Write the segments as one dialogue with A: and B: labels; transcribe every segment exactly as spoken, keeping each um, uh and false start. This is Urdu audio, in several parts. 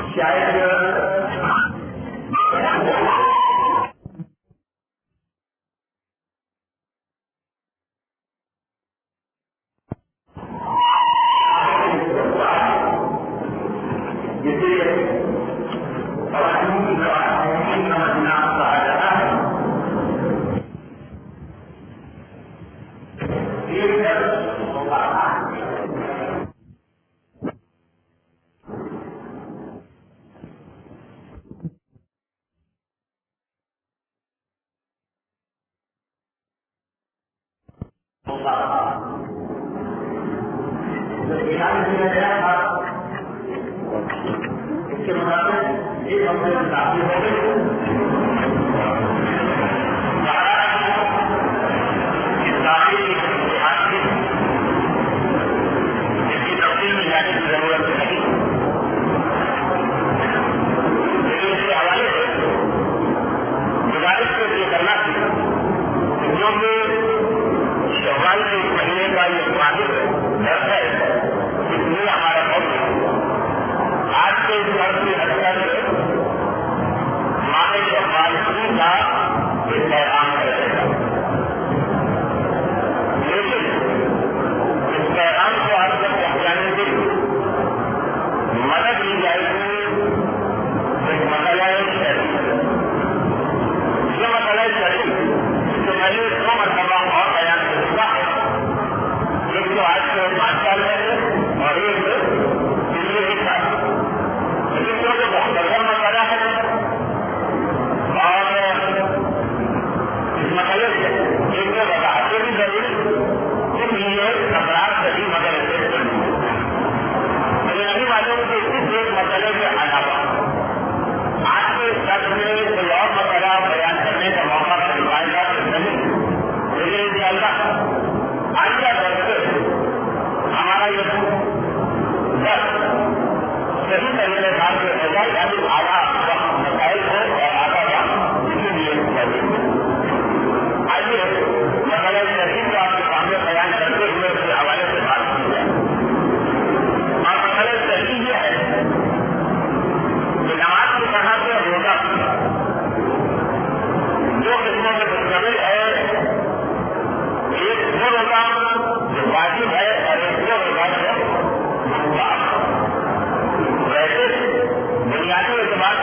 A: بنیادی اعتبار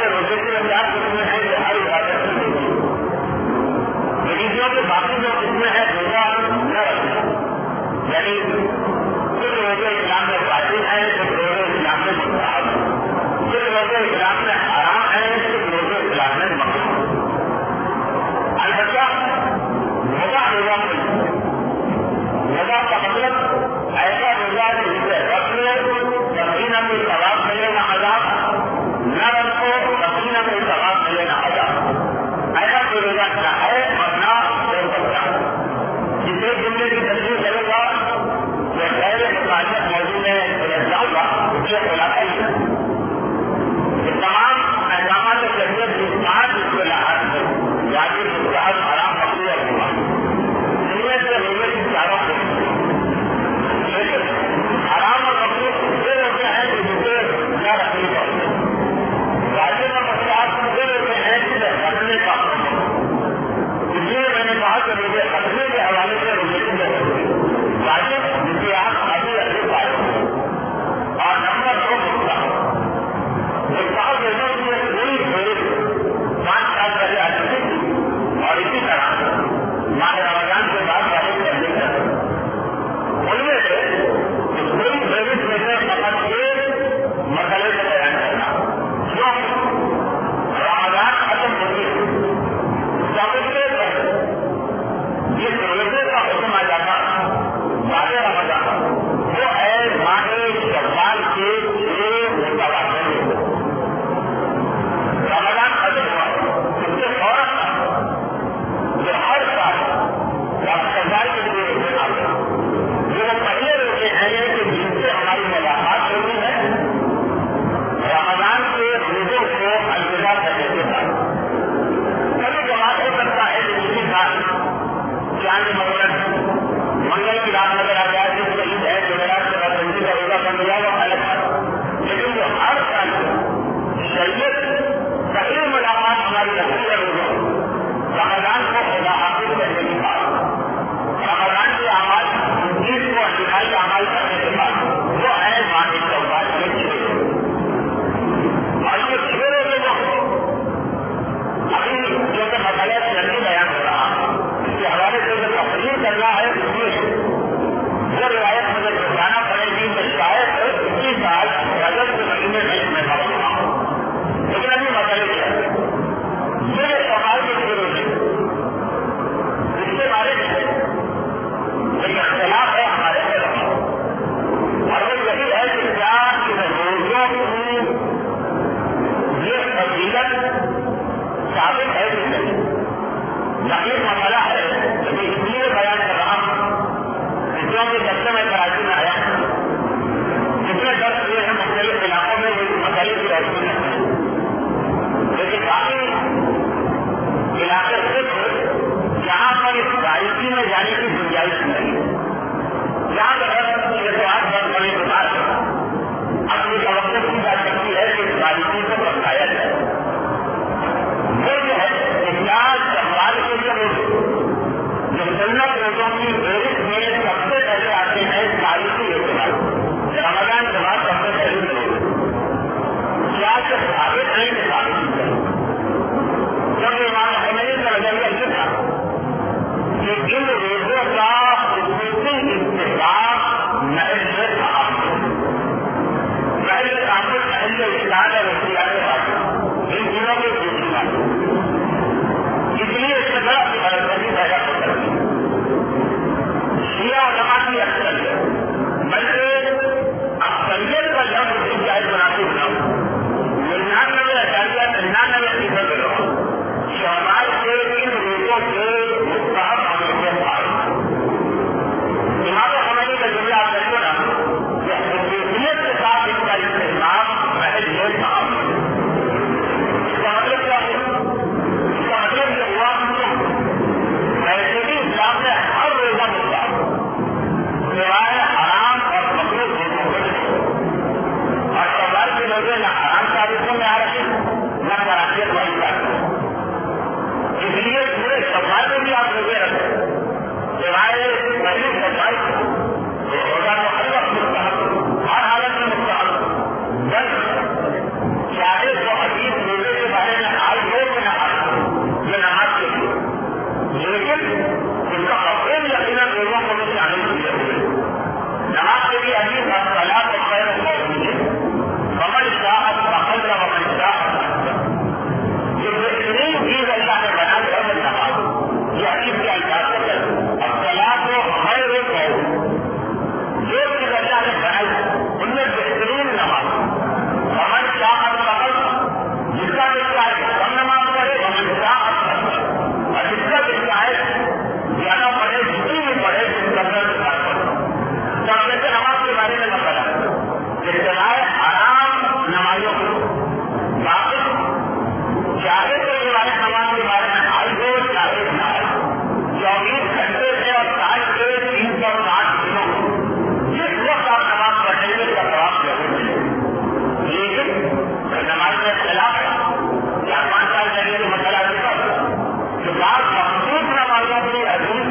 A: فرمائے صحیح صفائی روزہ تو ہر وقت مستحب، ہر حالت میں مستحب، بس چاہے تو حدیث روزے کے بارے میں حال ہو کہ نہ حال ہو، یہ نماز کے لیے، لیکن اس کا مقصود یقیناً لوگوں کو بھی شامل کیے ہوئے نماز کے لیے حدیث الصلاۃ خیر من ومن شاء فقد ومن شاء جو بہترین چیز اللہ نے بنا دی ہے نماز، یہ حدیث کے الفاظ سے الصلاۃ خیر من جو چیز اللہ نے بنائی ان میں بہترین نماز، ومن شاء فقد جس کا بھی چاہے کم نماز پڑھے، ومن شاء اور جس کا بھی چاہے زیادہ پڑھے، جتنی بھی پڑھے جس کا تو جیسے نماز کے بارے میں مسئلہ ابتداء حرام نمازوں کو واقف چاہے تو روایت نماز کے بارے میں حال ہو چاہے نہ ہو، چوبیس گھنٹے سے اور سال کے تین سو ساٹھ دنوں جس وقت آپ نماز پڑھیں گے اس کا ثواب ضرور ملے، لیکن نماز میں اختلاف ہے، چار پانچ سال پہلے جو مسئلہ ہوتا کہ بعض مخصوص نمازوں کی حدیث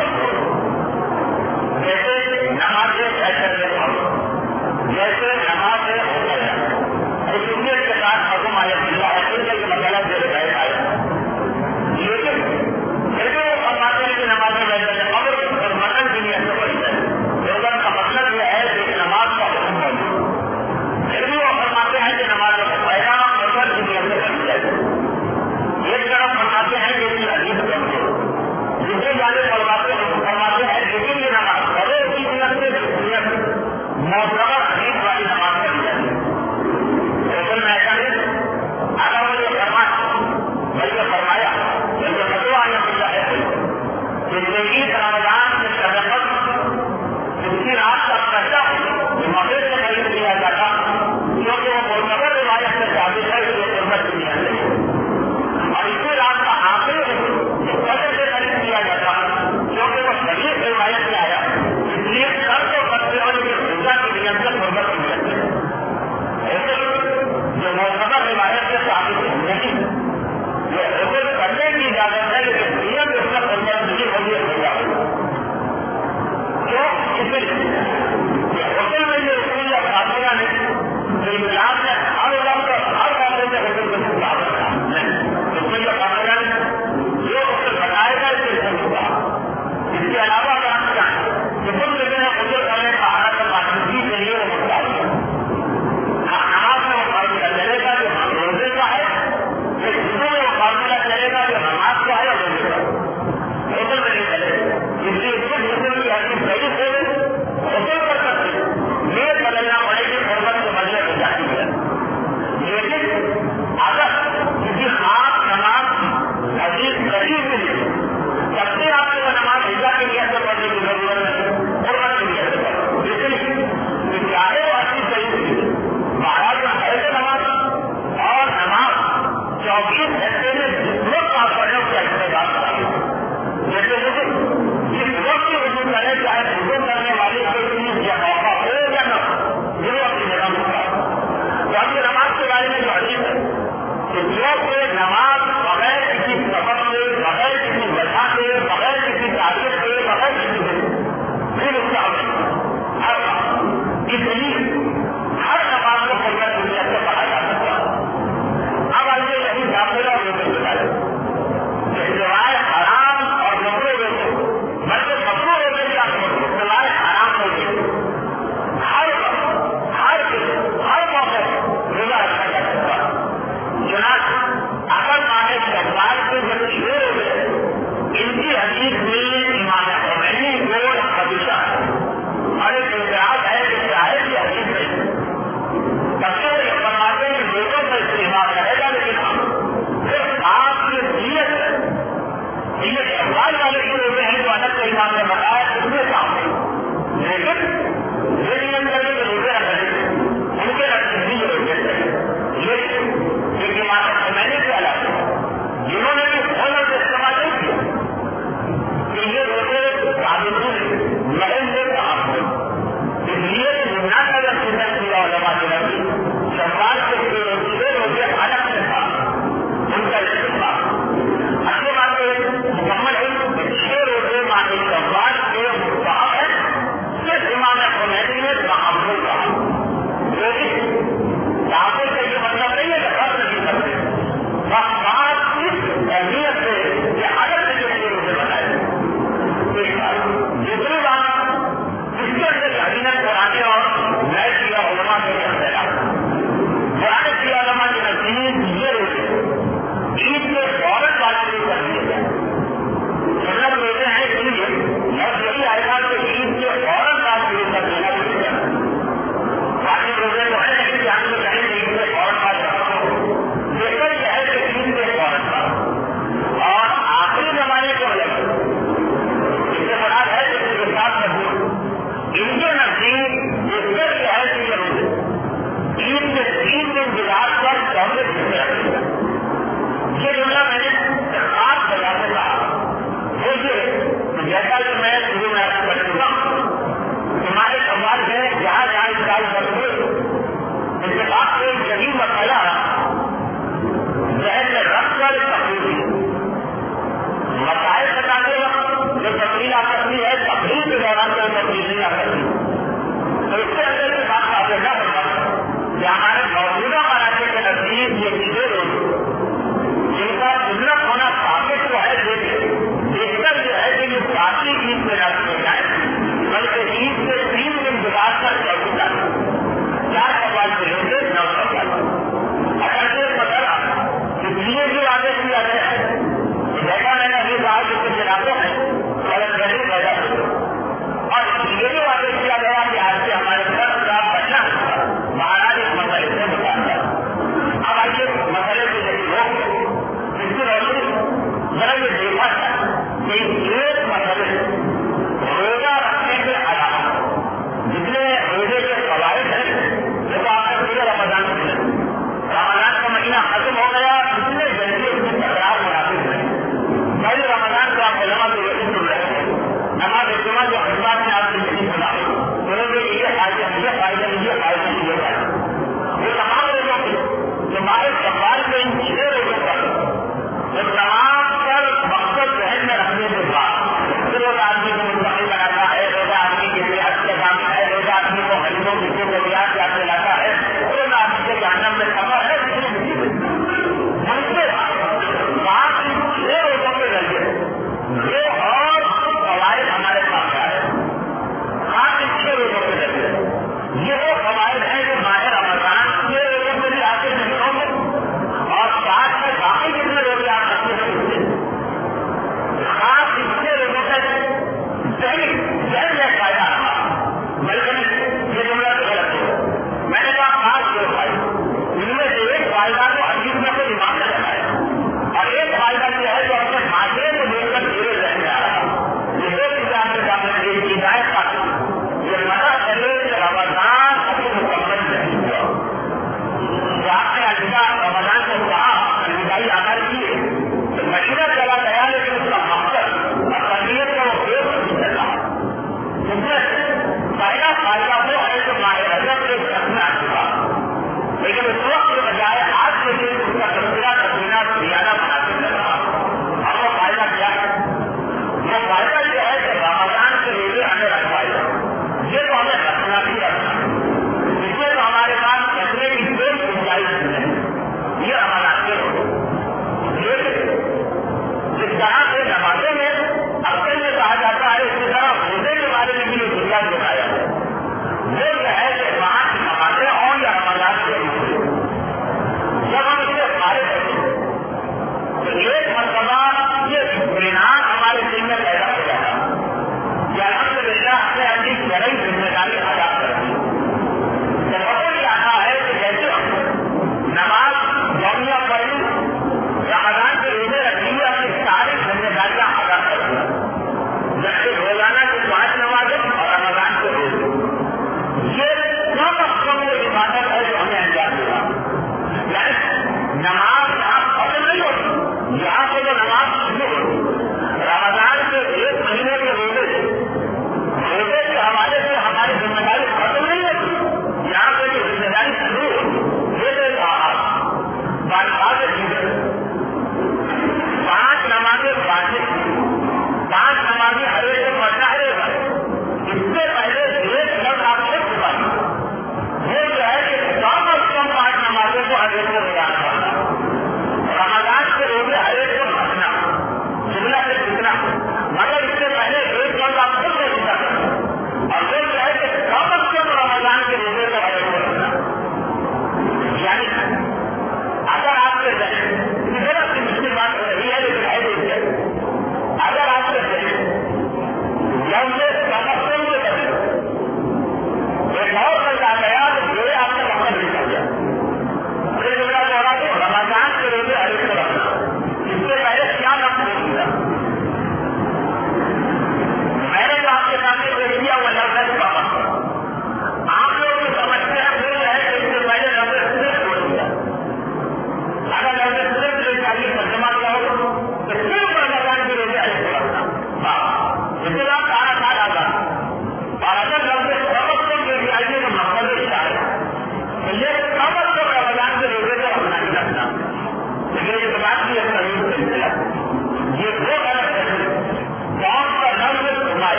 A: جیسے نماز ایسے جیسے نماز ہو گیا خصوصیت کے ساتھ حکم آیا دیا ہے پھر یہ مسئلہ جو ہے آیا، لیکن پھر بھی وہ فرماتے ہیں کہ نماز میں بیٹھے قبر اور مطلب کی نیت سے پڑھی جائے، روزہ کا مطلب یہ ہے کہ نماز کا حکم بنے، پھر بھی وہ فرماتے ہیں کہ نماز کا پیغام مطلب کی نیت سے پڑھی جائے، ایک طرف فرماتے ہیں کہ یہ حدیث کرتے دوسری جانب فرماتے فرماتے ہیں لیکن یہ نماز پڑھے کی نیت سے نیت معتبر حدیث والی نماز پڑھی جاتی ہے، اصل میں ایسا نہیں، اگر وہ یہ فرمایا بلکہ فرمایا بلکہ فتوا آنے ملتا ہے کہ زندگی رمضان کے شرفت اس کی رات کا پہلا جو موقع سے خرید کیا جاتا کیونکہ وہ معتبر روایت سے ثابت ہے کہ یہ قربت کی جاتی ہے، اور اسی رات کا آخری جو قدر سے خرید کیا جاتا کیونکہ وہ شریف روایت سے آیا، اس لیے سر کو کرتے ہوئے کہ روزہ کی نیت سے قربت کی جاتی ہے، ایسے جو معتبر روایت سے ثابت نہیں یہ حکم کرنے کی اجازت ہے لیکن نیت اس کا قربت نہیں ہوگی روزہ کیوں اس لیے حکم میں یہ اصول یا فاصلہ نہیں کہ اسلام نے ہر وقت ہر معاملے میں حکم کو مطابق رکھا نہیں، اصول یا فاصلہ نہیں جو اصول بتائے گا اس سے حکم ہوگا، اس کے علاوہ اگر ہم چاہیں کہ کچھ لیکن حکم کرنے کا حالت پاکیزگی کے لیے وہ مطابق ہے، نماز میں وہ فاصلہ چلے گا جو ہم روزے کا ہے، پھر حصوں میں وہ فاصلہ چلے گا جو نماز کا ہے اور روزے کا حکم میں نہیں چلے گا، اس لیے کچھ حکم کی حدیث صحیح ہے حکم کر سکتے نیت بدلنا پڑے گی قربت کے بدلے ہو جاتی ہے، لیکن اگر کسی خاص نماز حدیث قریب ملی تب سے آپ کو وہ نماز ہجا کی نیت سے پڑھنے کی ضرورت نہیں، قربت کی نیت سے پڑھو، لیکن چاہے وہ حدیث صحیح تھی مہاراج میں ایسے نماز اور نماز چوبیس گھنٹے میں جس وقت آپ پڑھے اس کا استعمال کریں، جیسے جس وقت کی وجود کرے چاہے وجود کرنے والی کوئی چیز یا موقع ہو یا نہ ہو یہ اپنی جگہ ملتا ہے، تو ہم یہ نماز کے بارے میں جو حدیث ہے کہ جو کوئی نماز بغیر کسی سبب کے بغیر کسی وجہ کے بغیر کسی تعلق کے بغیر کسی کے پھر اس کا ہر اس لیے ہر نماز کو قربت کی نیت سے پڑھا جا سکتا ہے، اب آئیے یہی داخلہ اور روزے کے بارے میں سوائے حرام اور مکروہ روزے بلکہ مکروہ روزے کا سوائے حرام روزے ہر وقت ہر ہر موقع روزہ رکھا جا سکتا ہے، چنانچہ اگر ماہ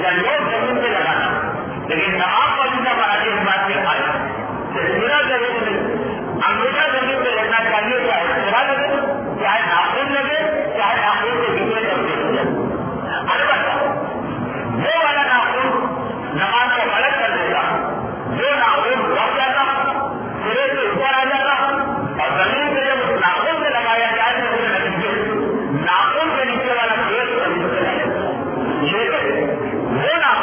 A: سنجوگ زمین پہ لگانا، لیکن تمام پسندہ مراٹھی اس بات میں آئے میرا ضرور نہیں، انگوٹھا زمین پہ لگنا چاہیے، چاہے سرا لگے، چاہے ناخن لگے، چاہے ناخن کے دوسرے طرف لگے۔ البتہ وہ والا ناخن نماز کو غلط کر دے گا، جو ناخن بڑھ جاتا سرے سے اوپر آ جاتا اور زمین پہ جب اس ناخن سے لگایا جائے تو اسے نتیجے ناخن کے نیچے والا کیس زمین سے لگے، لیکن وہ ناخن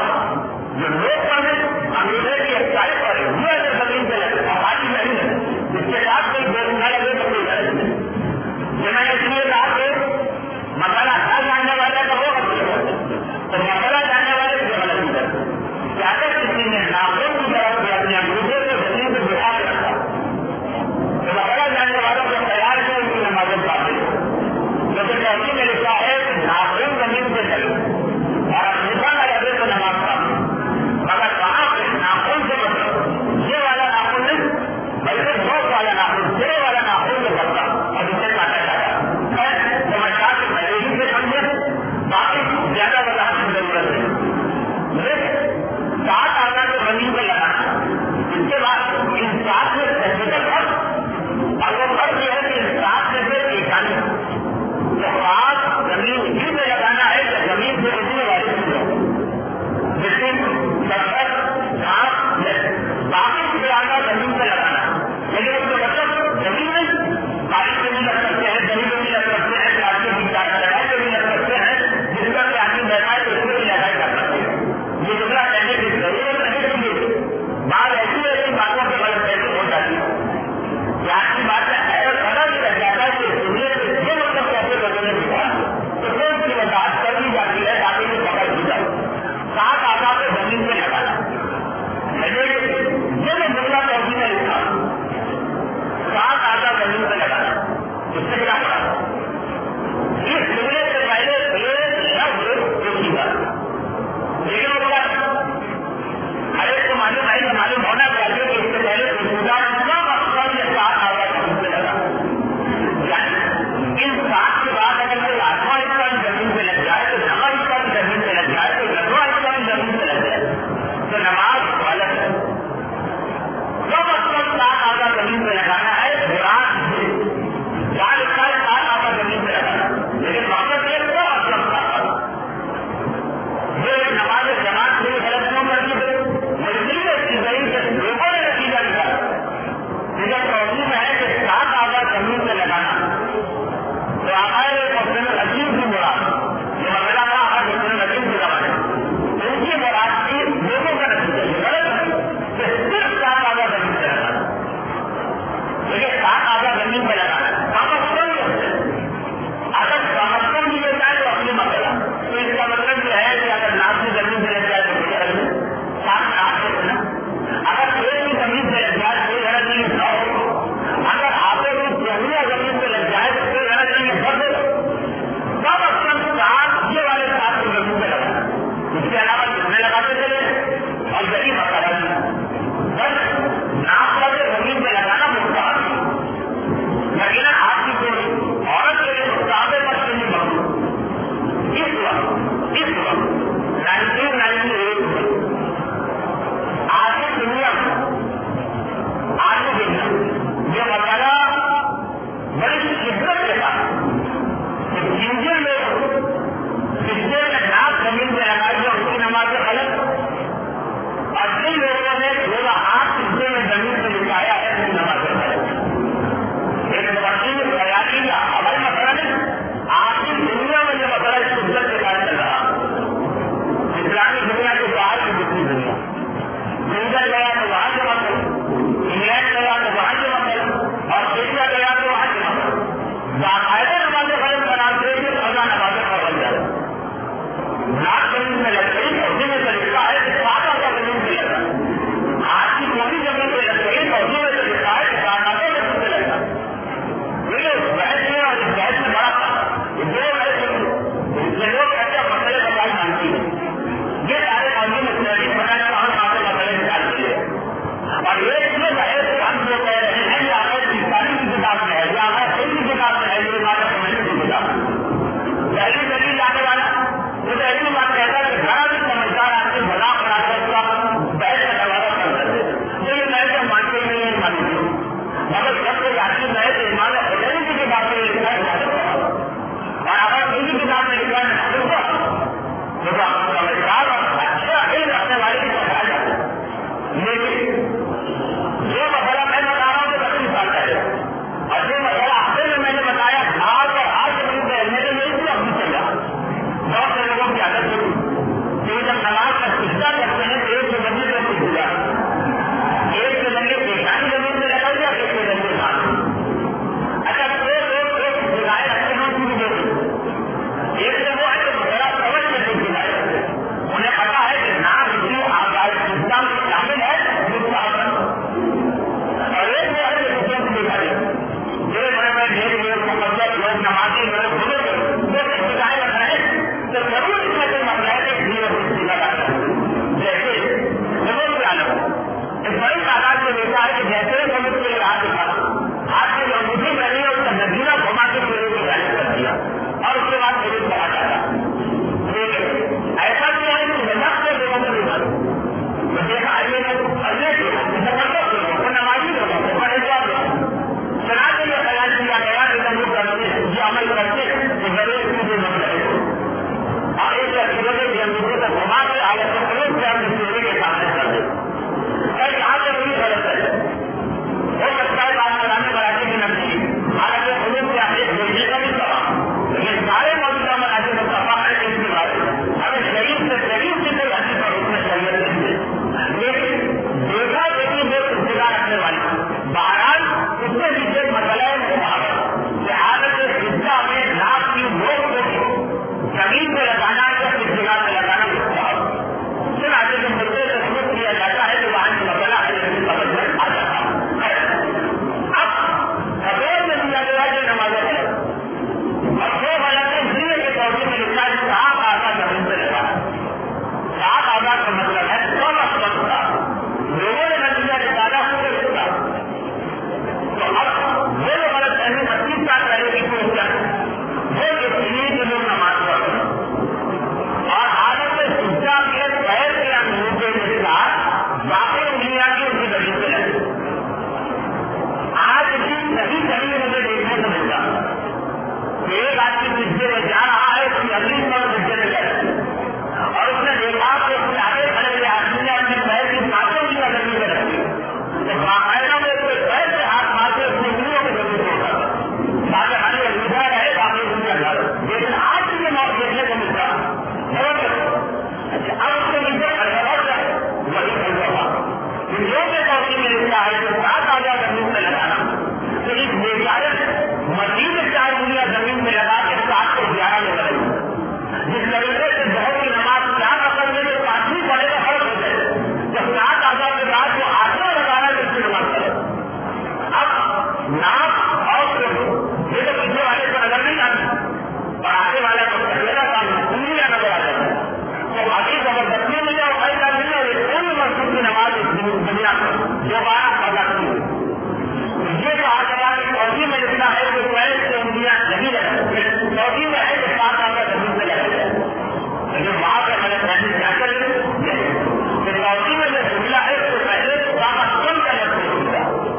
A: دوبارہ پیدا کی. یہ کہا گیا کہ سعودی میں اتنا ہے کہ کویت سے انڈیا نہیں رہ سکتے. سعودی میں ہے کہ سات آگے زمین سے لگا جائے لیکن وہاں پہ میں نے پہلے کیا کر کہ سعودی میں جو جملہ ہے اس سے پہلے زیادہ کم کا لفظ ہوگا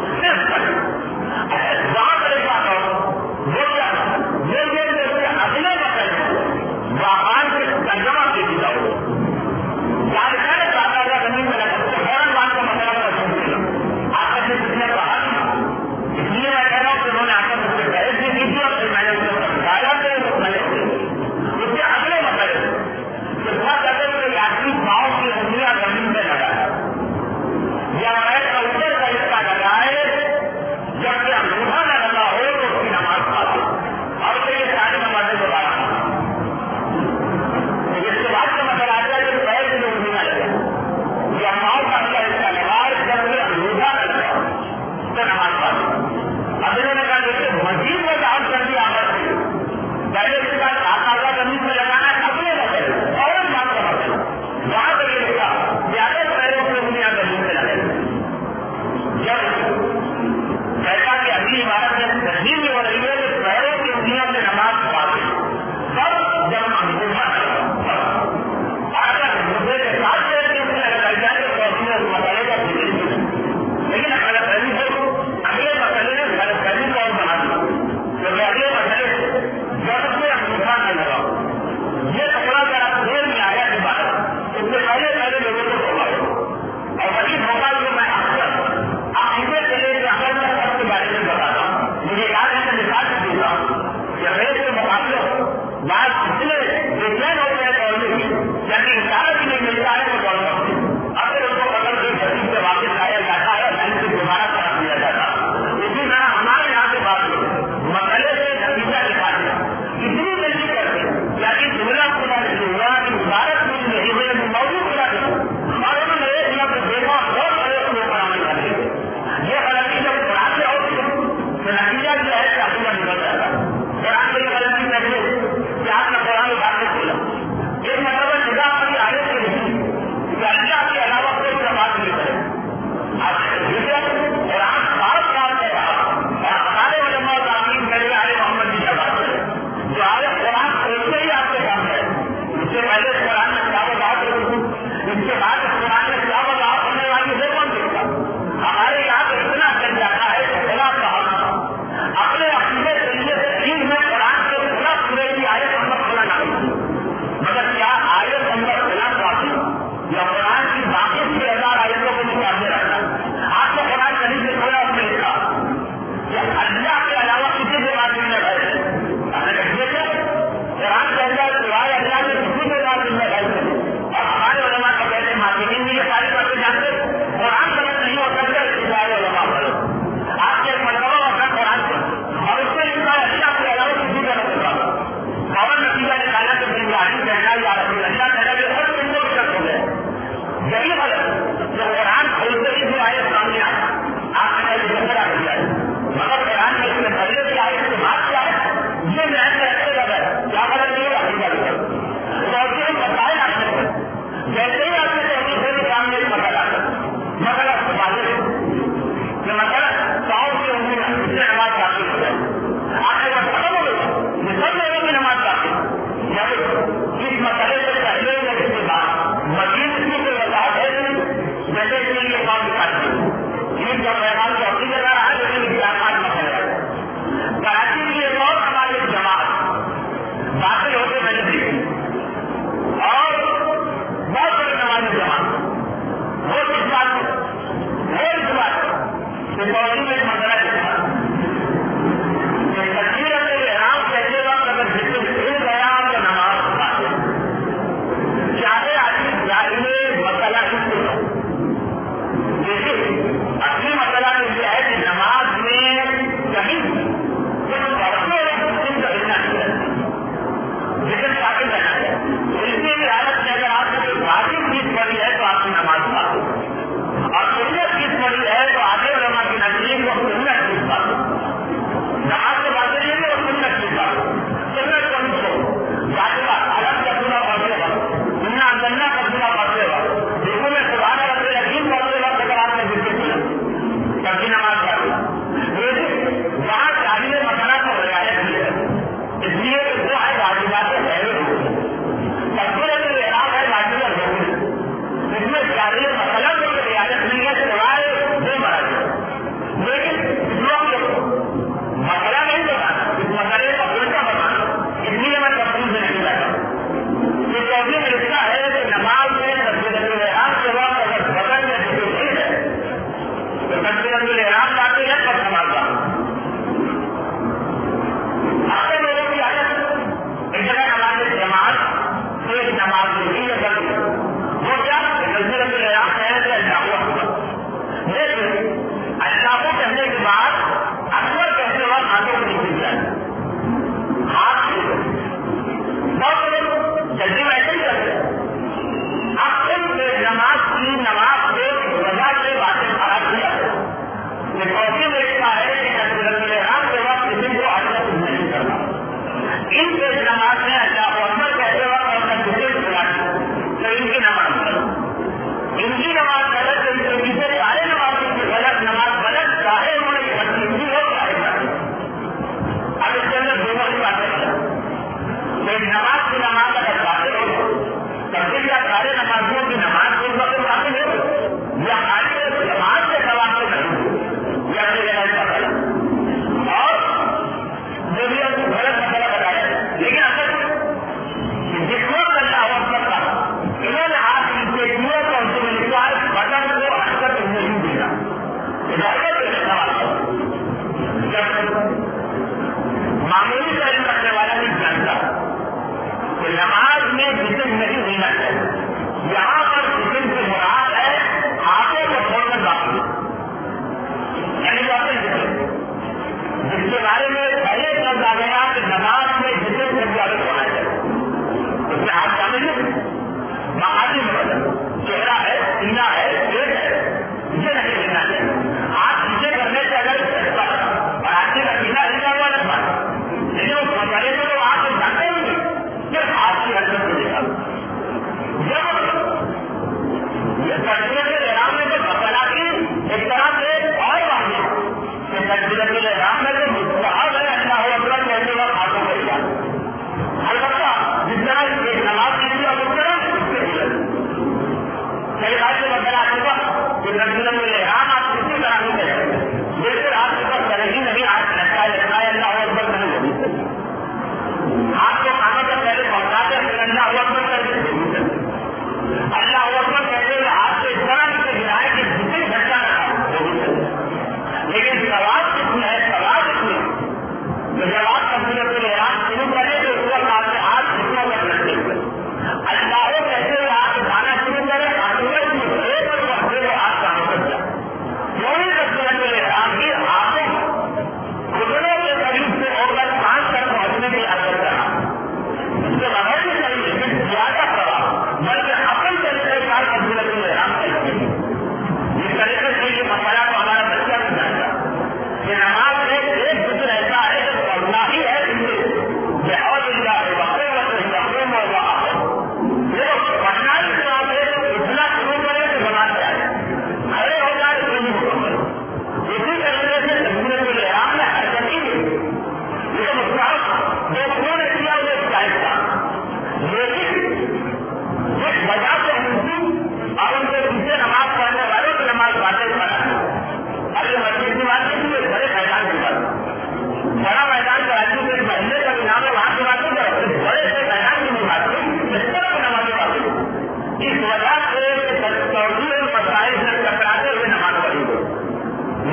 A: صرف وہاں پر ایک بات اور وہ کیا یہ یہ اگلے مسئلے واقعان سے ترجمہ کی دی جاؤ یاد ہے سات آگے زمین میں لگا فوراً وہاں کا مسئلہ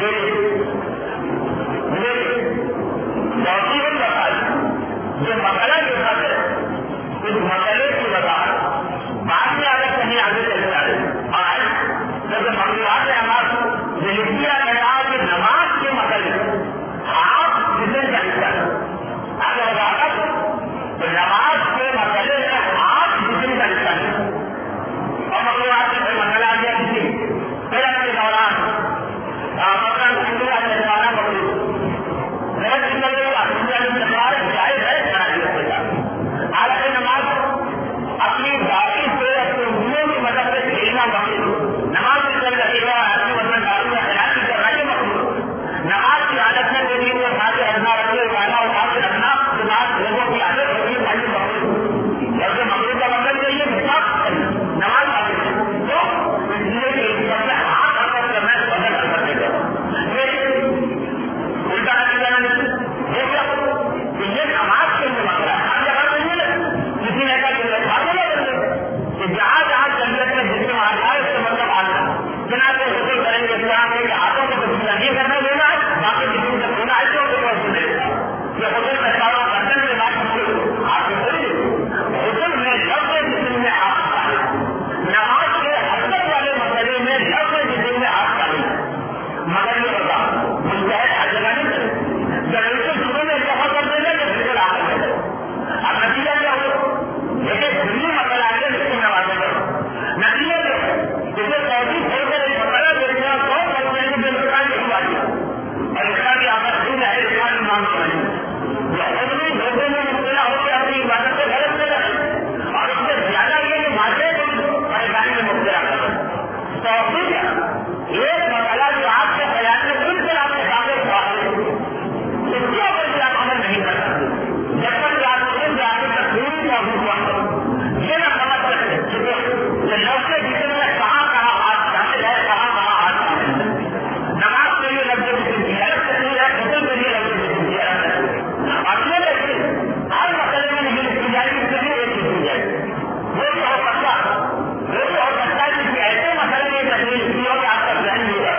A: جو مسئلہ جو ہے اس مسئلے کی وضاحت بعد میں اگر کہیں آگے چل جائے اور جیسے مغربات نماز یہ لکھ دیا گیا کہ نماز کے مسئلے آپ جتنے جانتا ہے اگر وضاحت تو نماز کے مسئلے میں آپ جتنے جانتا ہے اور مغربات میں مسئلہ آ گیا کسی پھر اپنے دوران مکان سنگلا چلوانا مغرب میرا چل رہی ہے جائز ہے حالانکہ نماز اپنی باقی سے اپنے گنوں کی مدد سے کھیلنا مقصود نماز میں چل رہے گا اپنی مطلب داروں میں خیال کر رہے مقصود نماز کی عادت میں دینی کو اٹھا کے رکھنا رکھے گانا اٹھا کے رکھنا نماز لوگوں کی عادت ہوتی ہے بھائی مقصود جیسے مقصود کا مطلب یہ ہے نماز تو اس لیے کہ سب سے ہاتھ حرکت کرنا ہے بدل حرکت دے گا الٹا نتیجہ یہ کیا کہ یہ نماز کے لیے مسئلہ ہے ہر جگہ کسی نے کہا کہ جہاں جہاں جنگل میں جس میں آ جائے اس کا مطلب آنا بنا کے حصول کریں گے اسلام کے ہاتھوں کو کچھ نہیں کرنا دینا ہے باقی کسی سے ہونا ہے تو حصول دے گا یہ حصول سرکاروں کرنے کے بعد آپ حصول میں لفظ جسم میں آپ کا نماز کے حرکت والے مسئلے میں لفظ جسم میں آپ کا مگر یہ ہوگا مجھے ہر جگہ نہیں کرے جب اسے شروع میں بہت کر دیں گے تو پھر آپ کریں اب نتیجہ کیا ہو لیکن دلی مسئلہ آگے لیکن نوازے گا نتیجہ جو ہے جسے سعودی چھوڑ کر ایک مسئلہ دیکھنا تو بچنے کی بےروزگار کی بات ہے اور اس کا بھی آگر خود ہے اس کا بھی مان کریں اپنی لوگوں میں مبتلا ہو کے اپنی عبادت سے غلط سے رکھیں اور اس سے زیادہ یہ کہ ماضے کو پریشانی میں مبتلا کریں سعودی کیا ایک مسئلہ جو آپ کے خیال میں بالکل آپ کے سامنے کھڑا ہے اس کے اوپر بھی آپ عمل نہیں کر سکتے جب تک آپ یہ نہ سمجھ سکتے کہ لفظ جسم میں کہاں کہاں ہاتھ شامل ہے کہاں کہاں ہاتھ شامل ہے نماز کے لیے لفظ جسم کی حیرت نہیں ہے حکم کے لیے لفظ جسم کی حیرت ہے اور یہ لیکن ہر مسئلے میں نہیں لکھی جائے گی اس کے لیے ایک لکھی جائے گی وہ بھی ہو سکتا وہ بھی ہو سکتا ہے کہ ایسے مسئلے میں تکلیف کی ہو کہ آپ کا ذہن نہیں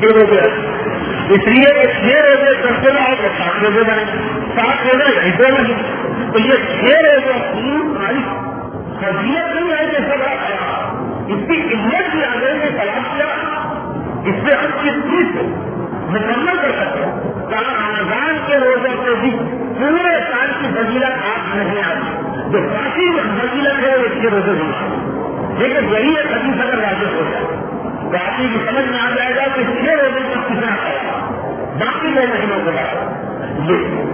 A: چھ روزے اس لیے کہ چھ روزے کرتے رہو تو سات روزے بنے، سات روزے ایسے نہیں، تو یہ چھ روزے کی ہماری فضیلت نہیں ہے کہ سب اس کی قیمت بھی آگے میں سلام کیا، اس سے ہم کس چیز کو مکمل کر سکتے ہیں۔ رمضان کے روزوں کو بھی پورے سال کی فضیلت آپ نہیں آتی، جو باقی فضیلت ہے وہ اس کے روزے نہیں، لیکن یہی ایک حدیث اگر واضح ہو جائے تو آپ کی سمجھ میں آ جائے گا کہ چھ روزوں کا کتنا ہے، باقی دو مہینوں کے بعد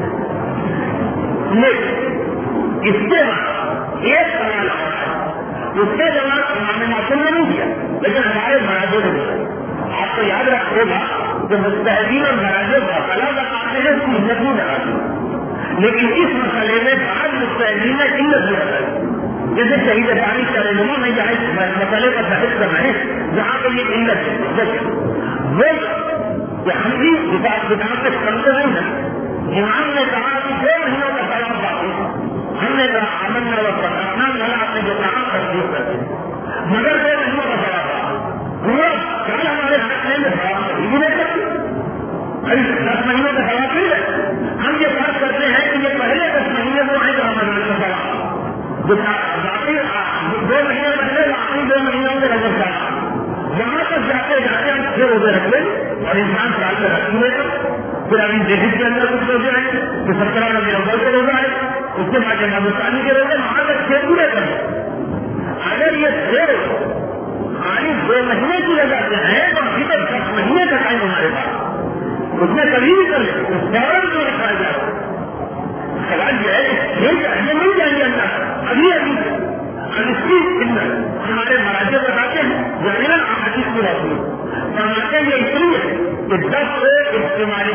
A: اس کے بعد ایک سوال اس کے جواب امام معصوم نے نہیں دیا، لیکن ہمارے مراجع نے دیا۔ آپ کو یاد رکھے گا کہ مستحدین اور مراجع مسئلہ بتاتے ہیں اس کی عزت نہیں لگاتی، لیکن اس مسئلے میں بعض مستحدین نے قلت بھی لگائی، جیسے شہید پانی چرنوں میں جائے مسئلے کا بحث کر رہے ہیں جہاں پہ یہ قلت ہے وہ کہ ہم بھی کتاب کتاب سے سمجھتے نہیں ہیں۔ امام نے کہا کہ دو مہینوں کا سوال باقی، ہم نے کہا آمن میں وہ پڑھنا والا آپ نے جو کام تصدیق کرتے مگر دو مہینوں کا سوال تھا پورا کل ہمارے ہاتھ میں سوال کبھی بھی نہیں کرتے، دس مہینوں کا سوال نہیں ہے۔ ہم یہ فرض کرتے ہیں کہ یہ پہلے دس مہینے وہ ہیں جو رمضان کا سوال باقی دو مہینے پہلے باقی دو مہینوں میں نظر چاہتا وہاں تک جاتے جاتے ہم چھ روزے رکھ لیں اور انسان سال میں رکھ لے گا، پھر ابھی جہیز کے اندر کچھ روزے آئے پھر سترہ نبی اول کے روزہ آئے اس کے بعد ہندوستانی کے روزے وہاں تک چھ پورے کر لیں۔ اگر یہ چھ خالی دو مہینے کی وجہ سے ہے تو ابھی تک دس مہینے کا ٹائم ہمارے پاس، اس میں کبھی بھی کر لیں فوراً جو رکھا جائے۔ سوال یہ ہے کہ یہ مل جائیں گے اللہ ابھی ابھی اس کی ہمارے مراجع بتاتے ہیں ضرور احادیث کی رہتی ہے فرماتے ہیں یہ اس لیے کہ دس سے استعمالی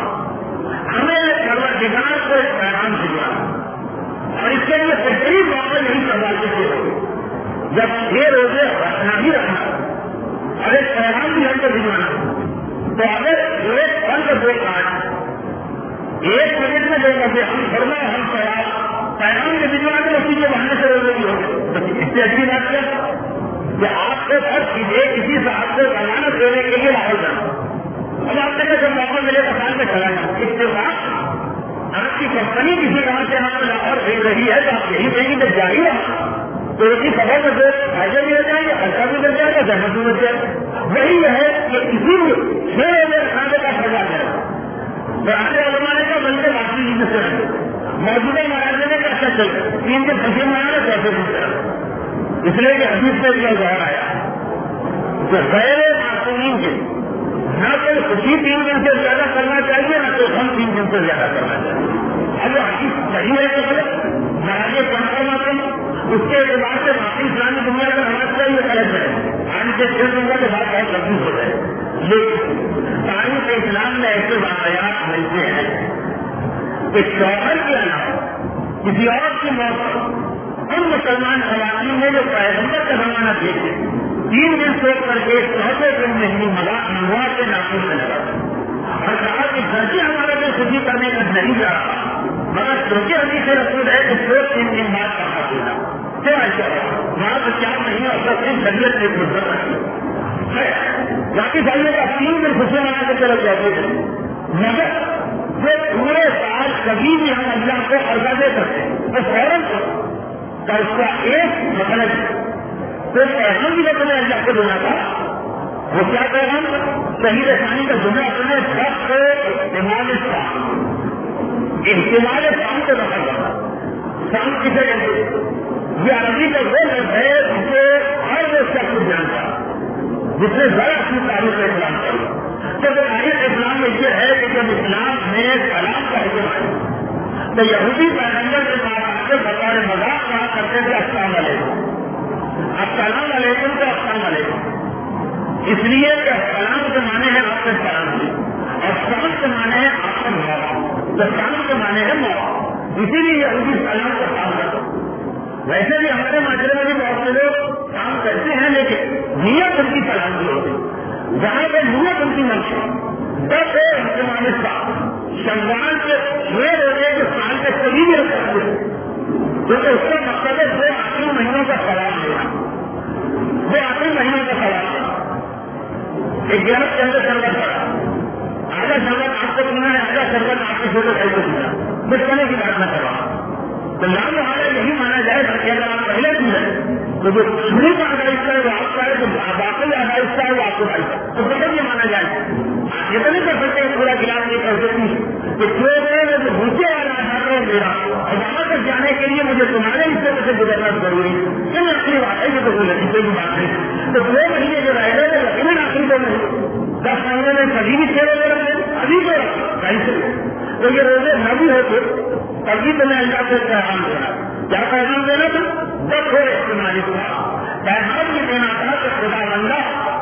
A: ہمیں پروردگار کو ایک پیغام دیا اور اس کے لیے بہترین موقع یہی سوال کے لیے ہوگی جب یہ روزے رکھنا ہی رکھنا اور ایک پیغام بھی ہم کو دلوانا تو اگر ایک پنکھ دو کاٹ ایک منٹ میں دو بجے ہم فرما ہم سوال پیغام کے دلوا کے اسی کے بہانے سے روزے بھی ہوگی اس سے اچھی بات کیا کہ آپ کو ہر چیزیں کسی سے آپ کو ضمانت دینے کے لیے لاہور جانا اب آپ نے جب موقع ملے تو سال میں چلانا اس کے بعد آپ کی کمپنی کسی کام سے آپ لاہور بھیج رہی ہے تو آپ یہی کہیں گے جب جاری ہے تو اسی خبر میں جو فائدے بھی ہو جائیں گے خرچہ بھی مل جائے گا جہاں بھی مل جائے گا وہی ہے کہ اسی لیے چھ روزے کھانے کا سزا ہے تو آگے زمانے کا بندے باقی چیزیں سے موجودہ مراجعے کا اچھا چل تین دن خوشی منانا کیسے پوچھا اس لیے کہ حدیث میں یہ ظاہر آیا کہ غیر معصومین کے نہ کوئی خوشی تین دن سے زیادہ کرنا چاہیے نہ کوئی غم تین دن سے زیادہ کرنا چاہیے۔ اب وہ حدیث صحیح ہے کہ غلط مراجعے کام کرواتے ہیں اس کے اعتبار سے باقی اسلامی دنیا کا مسئلہ یہ غلط ہے آج کے چھ دنیا کے بعد بہت تبدیل ہو جائے لیکن تاریخ اسلام میں ایسے واقعات ملتے ہیں کہ شوہر کے علاوہ کسی اور کی موت پر ان مسلمان خواتین نے جو پیغمبر کا زمانہ دیکھے تین دن سوچ کر کے چوتھے دن میں ہی منگوا کے ناخن سے لگا اور کہا کہ گھر سے ہمارا جو خوشی کرنے کا نہیں جا رہا مگر چونکہ حدیث رسول ہے کہ دو تین دن بعد کہا دینا کیوں ایسا وہاں تو چار مہینوں اور دن شریعت نے گزر رکھی باقی سالوں کا تین دن خوشی منا کے چلے جاتے تھے مگر جو پورے سال کبھی بھی ہم اللہ کو عرضہ دے سکتے تو فوراً کا اس کا ایک مطلب تو پیغام بھی مطلب اللہ کو دینا تھا وہ کیا پیغام صحیح رسانی کا دنیا اپنے سب کو استعمال استعمال شام کو رکھا جاتا شام کسے کہتے یہ عربی کا وہ لفظ ہے جسے ہر وہ شخص جانتا جس نے ذرا اپنی تاریخ اسلام کری تو وہ تاریخ اسلام میں یہ ہے کہ جب اسلام میں سلام کا حکم ہے تو یہودی پیغمبر کے بعد سے بطور مذاق کہا کرتے تھے السلام علیکم السلام علیکم تو السلام علیکم اس لیے کہ السلام کے معنی ہے آپ کے سلام اور سلام کے معنی ہے آپ کا موقع تو سلام کے معنی ہے موقع اسی لیے یہودی سلام کا کام کرتے ویسے بھی ہمارے معاشرے میں بھی بہت سے لوگ کام کرتے ہیں لیکن نیت ان کی سلام کی ہوتی ہے جہاں پہ نیت ان کی نقش دس ہے مسلمان کا شمال کے چھ روزے کے سال کے کبھی بھی رکھ سکتے کیونکہ اس کا مقصد ہے دو آخری مہینوں کا سوال لینا دو آخری مہینوں کا سوال لینا ایک جنت کے اندر سربت پڑا، آدھا سربت آپ کو سنا ہے، آدھا سربت آپ کے چھوٹے بھائی کو سنا، بچپنے کی بات نہ کروا تو لام ہمارا یہی مانا جائے کہ اگر آپ پہلے بھی ہے تو جو شروع کا آدھا ہے وہ آپ کا ہے، تو باقی آدھا ہے وہ آپ کو بھائی تو بہت یہ مانا جائے یہ تو نہیں کر سکتے پورا گلاس نہیں کر سکتی کہ جو میں بھوکے والا آدھا میرا اور وہاں تک جانے کے لیے مجھے تمہارے حصے میں سے گزرنا ضروری ہے، اپنی بات ہے یہ تو کوئی لطیفے کی بات نہیں، تو دو مہینے جو رہ گئے یقیناً آخری دو مہینے دس مہینے میں کبھی بھی چھ روزے رکھے ابھی تو صحیح سے تو یہ روزے نہ بھی ہوتے تبھی تو میں اللہ کو پیغام دینا کیا پیغام دینا تھا بس ہو استعمال پیغام یہ دینا تھا کہ خدا بندہ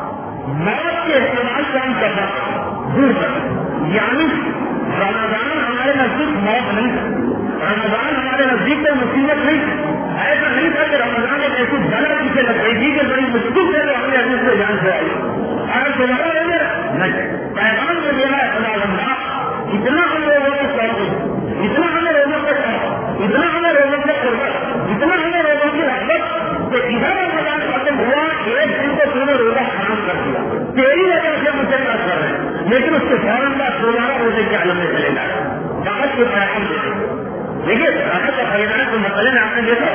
A: موت کے استعمال کو ہم کرنا دور کر، یعنی رمضان ہمارے نزدیک موت نہیں، رمضان ہمارے نزدیک کوئی مصیبت نہیں، ایسا نہیں تھا کہ رمضان ایک ایسی جگہ پیچھے لگ گئی تھی کہ بڑی مشکل سے ہم نے حدیث سے جان سے آئی اگر دوبارہ ہو گیا نہیں، پیغام جو دینا ہے خدا بندہ اتنا ہم لوگوں کو شوق، اتنا ہمیں روزوں کا شوق، اتنا ہمیں روزوں کا قربت، اتنا ہمیں روزوں کی رغبت کہ ادھر رمضان ختم ہوا ایک دن کو تم نے روزہ حرام کر دیا، تیری وجہ سے مجھے کر رہے ہیں، لیکن اس کے فوراً بعد دوبارہ روزے کے عالم میں چلے جائے فقط کے پیغام دیتے دیکھیے صحت کا خریدنے کے مسئلے میں آپ نے دیکھا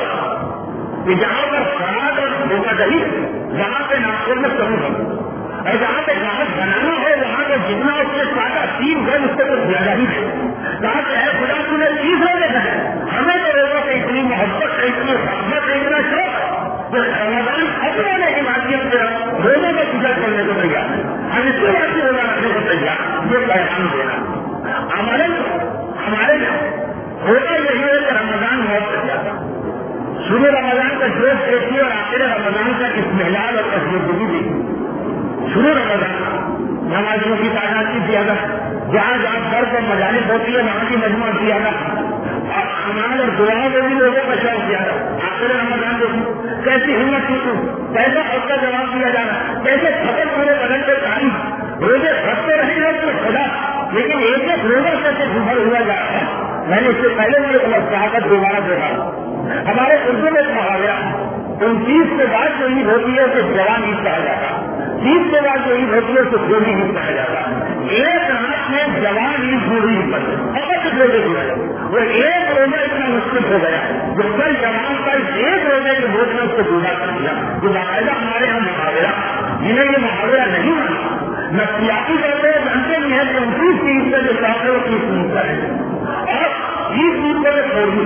A: کہ جہاں پر فراغ اور دھوکہ دہی جہاں پہ ناخن میں کمی ہو اور جہاں پہ گاہک بنانا ہے وہاں پہ جتنا اس سے زیادہ تین گھر اس سے کچھ زیادہ ہی ہے، کہا کہ اے خدا تم نے چیز ہو گیا ہے ہمیں تو لوگوں سے اتنی محبت ہے، اتنی محبت ہے، اتنا شوق جو رمضان ختم ہونے کی مادھیم سے روزوں کو پوجا کرنے کو تیار ہے، ہم اس کے بعد سے روزہ رکھنے کو تیار، یہ پیغام دینا ہمارے ہمارے ہوتا یہی ہے کہ رمضان موت کر جاتا، شروع رمضان کا جوش دیکھی اور آخر رمضان کا استحلال اور تجربی دیکھی، شروع رمضان نمازیوں کی تعداد کی زیادہ، جہاں جہاں درد اور مجالس ہوتی ہے وہاں کی مجموعہ زیادہ، اور اعمال اور دعاؤں میں بھی لوگوں کا شوق زیادہ، آخر رمضان دیکھی کیسی ہمت ٹوٹو، کیسا اس کا جواب دیا جانا، کیسے فصل پورے بدن کے تعریف روزے بھرتے رہے ہیں تو خدا، لیکن ایک ایک روزہ کیسے گھر ہوا جا رہا ہے، میں نے اس سے پہلے بھی صحافت دوبارہ دیکھا ہمارے اردو میں محاورہ انتیس کے بعد جو عید ہوتی ہے اسے جوان عید کہا جاتا ہے، تیس کے بعد جو عید ہوتی ہے اسے جوڑی عید کہا جاتا ہے، ایک رات میں جوان عید جوڑی عید بنے بہت روزے جڑے وہ ایک روزہ اتنا مشکل ہو گیا جو کل جوان کا ایک روزے کے بوجھ میں اس کو جوڑا کر دیا، جو باقاعدہ ہمارے یہاں محاورہ جنہیں یہ محاورہ نہیں مانا نفسیاتی طور پر جانتے نہیں ہے کہ انتیس کی عید کا جو شوق ہے وہ تیس عید کا ہے اور عید عید کا جو چھوڑی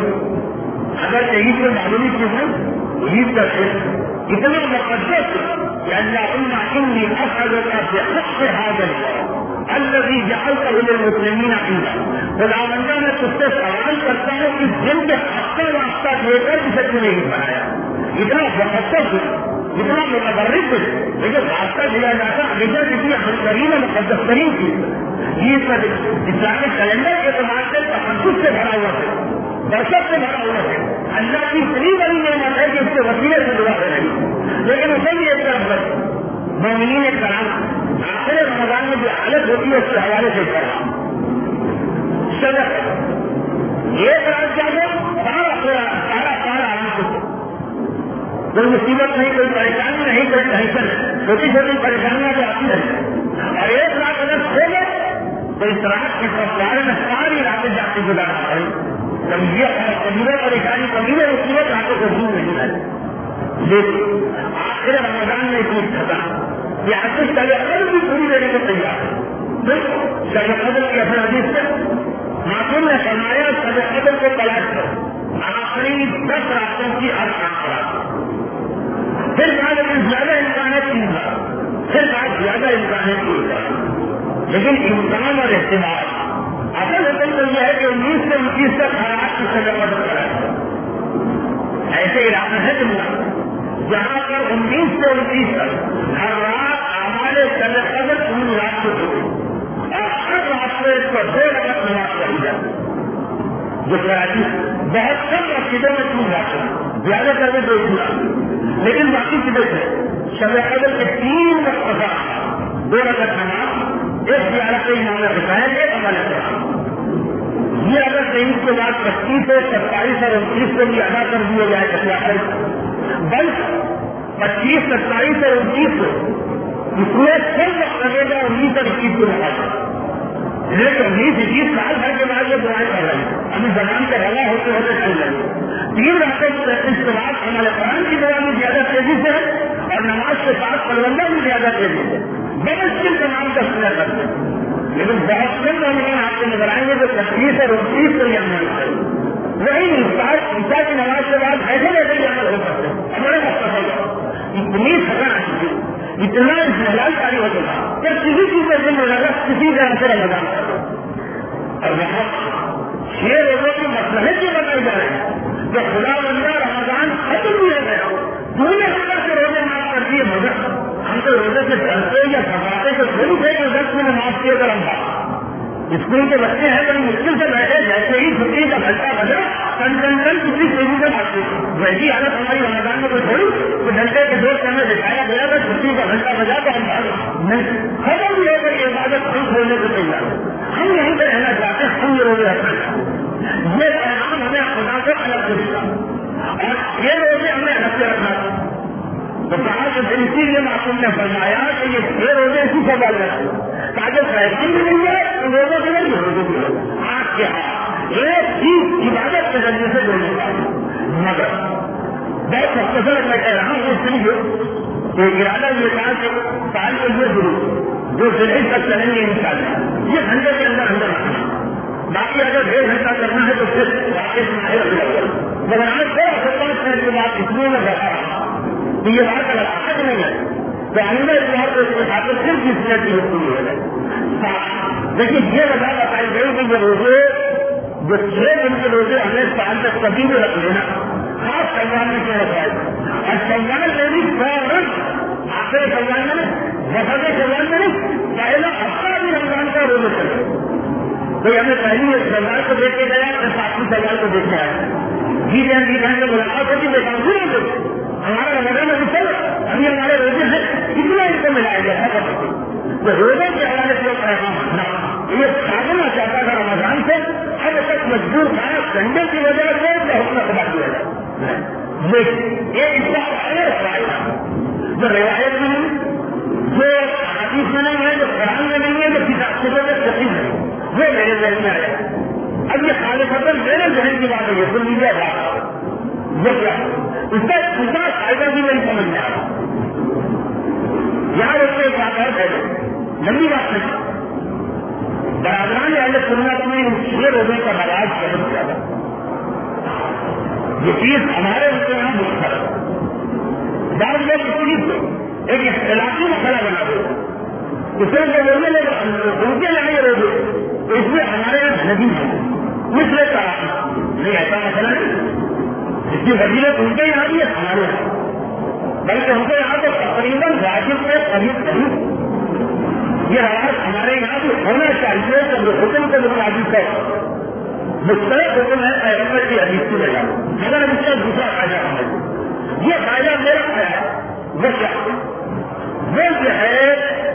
A: اگر عید میں معلومی چیز ہے عید کا شیخ اتنا مقدس کہ اللہم انی اسألک بحق ھذا اليوم الذی جعلتہ للمسلمین عیدا، خداوندہ میں تجھ سے سوال کرتا ہوں کہ دن کے حق کا واسطہ دے کر اسے تو نہیں بنایا، اتنا مقدس اتنا متبرک لیکن واسطہ دیا جاتا ہمیشہ کسی حقرین مقدس ترین چیز عید کا اسلامک کیلنڈر کے اعتبار سے تحفظ سے بھرا ہوا ہے، دہشت سے بھرا ہوا ہے، اللہ کی اتنی بڑی نعمت ہے کہ اس کے وسیلے سے دعا ہے لیکن اسے بھی ایک طرف بس مومنین کرام آخر رمضان میں جو حالت ہوتی ہے اس کے حوالے سے کرام صدق ایک رات جاگو سارا سارا سارا آرام سے کوئی مصیبت نہیں، کوئی پریشانی نہیں، کوئی ٹینشن نہیں، چھوٹی چھوٹی پریشانیاں جو آتی ہیں اور ایک رات اگر کھو گئے تو اس رات کی سارے میں ساری راتیں جاتی گزارنا پڑی، جب یہ کبیرے پریشانی کبیرے مصیبت راتوں کو دور نہیں ہے، لیکن آخر رمضان میں اتنی تھکا یہ آخر شب قدر بھی پوری دینے کو تیار ہے، بالکل شب قدر کی اپنے حدیث سے معصوم نے فرمایا شب قدر کو تلاش کرو آخری دس راتوں کی ہر آٹھ رات، پھر بعد لیکن زیادہ امکان ہے تین بار، پھر بعد زیادہ امکان ہے تین بار، لیکن امکان اور احتمال اصل حکم تو یہ ہے کہ انیس سے انتیس تک ہر آٹھ کی شب قدر تلاش کرو، ایسے علاقے ہے دنیا جہاں پر انیس سے انتیس تک ہر رات ہمارے شب قدر پوری رات کو چھوڑی اور ہر رات کو اس کو دو رکعت نماز پڑھی جاتی جو کراچی بہت کم مسجدوں میں تین رات زیادہ تر میں دو پورا، لیکن باقی چیزیں سے شب قدر کے تین مرتبہ دو رکعت نماز ایک زیارت امام حسین ایک عمل کرام، یہ اگر تیئیس کے بعد پچیس سے ستائیس اور انتیس کو بھی ادا کر دیا جائے تو کیا کرے، بلکہ پچیس ستائیس اور انتیس کو اس میں سب وقت لگے گا انیس اور اکیس کو لگا دیں لیکن انیس اکیس سال بھر کے بعد یہ دعائیں کر رہے ہیں ابھی زبان کا روا ہوتے ہوتے چل رہے ہیں تین راتوں کی پریکٹس کے بعد ہمارے قرآن کی دعا بھی زیادہ تیزی سے ہے اور نماز کے ساتھ پروندہ بھی زیادہ تیزی سے بڑے اسکل تمام کا سنا کرتے ہیں لیکن بہت کم لوگ آپ کو نظر آئیں گے جو تکلیف اور انتیس کو یہ عمل کریں وہی عیسیٰ کی نماز کے بعد ایسے ویسے ہی عمل ہو سکتے ہیں ہمارے مستقبل اتنی تھکن آ چکی اتنا جلال کاری ہو چکا کہ کسی چیز کا دن لگا کسی کا اثر لگا اور وہاں چھ روزوں کی مسئلے کی بتائی جا رہے ہیں جو خدا بندہ رمضان ختم بھی ہو گیا پورے خدا سے روزے معاف کر دیے مگر ہم تو روزے سے ڈرتے یا گھبراتے تو تھوڑی تھے کہ دس میں نماز کیے کر ہم اسکول کے بچے ہیں بڑی مشکل سے بیٹھے جیسے ہی چھٹی کا گھنٹہ بجا کن کن کن کسی تیزی سے بھاگتے ویسی حالت ہماری رمضان میں کوئی تھوڑی تو گھنٹے کے دوست ہمیں دکھایا گیا تھا چھٹی کا گھنٹہ بجا تو ہم ختم بھی ہو کر یہ عبادت خود کھولنے کو تیار ہم یہیں پہ رہنا چاہتے ہیں ہم یہ روزے رکھنا چاہتے یہ پیغام ہمیں خدا سے الگ سے دیا اور یہ روزے ہمیں الگ سے رکھنا تھا تو کہا کہ اسی لیے معصوم نے فرمایا کہ یہ چھ روزے اسی سے بال رکھتے تاکہ پیسے بھی نہیں ہے تو روزوں کے نہیں روزوں کے آج کے ہاتھ ایک چیز عبادت کے ذریعے سے جوڑنے کا مگر بہت مختصر میں کہہ رہا ہوں اس لیے کہ ارادہ یہ کہا کہ سال کے لیے ضرور جو دن تک چلیں گے ان شاء اللہ یہ گھنٹے کے اندر اندر رکھنا باقی اگر ڈیڑھ گھنٹہ کرنا ہے تو پھر واقع مگر ہمیں دو پانچ منٹ کے بعد اتنے میں بیٹھا رہا تو یہ بات کا لگا نہیں ہے تو آئندہ اتوار کو اس کے ساتھ صرف اس منٹ کی حکم ہو جائے لیکن یہ وجہ بتائی گئی کہ یہ روزے جو چھ دن کے روزے ہمیں سال تک کبھی بھی رکھ لینا خاص سنگان میں کیوں رکھا اور سنگان میں بھی فوراً آخر سنگان میں وفد سنگان میں نہیں پہلا ہفتہ بھی رمضان کا روزے چلے کوئی ہمیں پہلی سنگان کو دیکھ کے گیا پھر ساتویں سنگان کو دیکھ کے آیا جی جان جی جان میں ملاقات ہوتی دیکھا ہوں ہمارا رمضان میں چل ابھی ہمارے روزے سے کتنا ان کو ملایا گیا ہے تو روزے کے حوالے سے پیغام یہ سامنا چاہتا تھا رمضان سے اب تک مجبور تھا سنڈے کی وجہ سے حکم خدا کیا جائے لیکن یہ اس کا فائدہ جو روایت میں نہیں جو حدیث میں نہیں ہے جو قرآن میں نہیں ہے جو کتاب سے سچی نہیں وہ میرے ذہن میں آیا اب یہ خالق ختم میرے ذہن کی بات ہے یہ سن لیجیے بات وہ کیا اس کا دوسرا فائدہ بھی نہیں سمجھ میں آ رہا یہاں اس سے ایک بات ہے لمبی بات نہیں برادران اہل سنت میں ان چھ روزے کا رواج بہت زیادہ یہ چیز ہمارے ان کے یہاں مشکل ہے بعض لوگ اس چیز کو ایک اختلافی مسئلہ بنا دے اس میں جو روزے لوگ ان کے یہاں یہ روزے تو اس میں ہمارے یہاں نہیں ہے اس لیے کہا نہیں ایسا مسئلہ نہیں اس کی فضیلت ان کے یہاں بھی ہے ہمارے یہاں بلکہ ان کے یہاں تو تقریباً واجب کے قریب قریب یہ روایت ہمارے یہاں بھی ہونا چاہیے کہ حکم کے لیے واجب ہے مختلف حکم ہے پیغمبر کی حدیث کی وجہ مگر اس کا دوسرا فائدہ ہے یہ فائدہ میرا ہے وہ کیا وہ جو ہے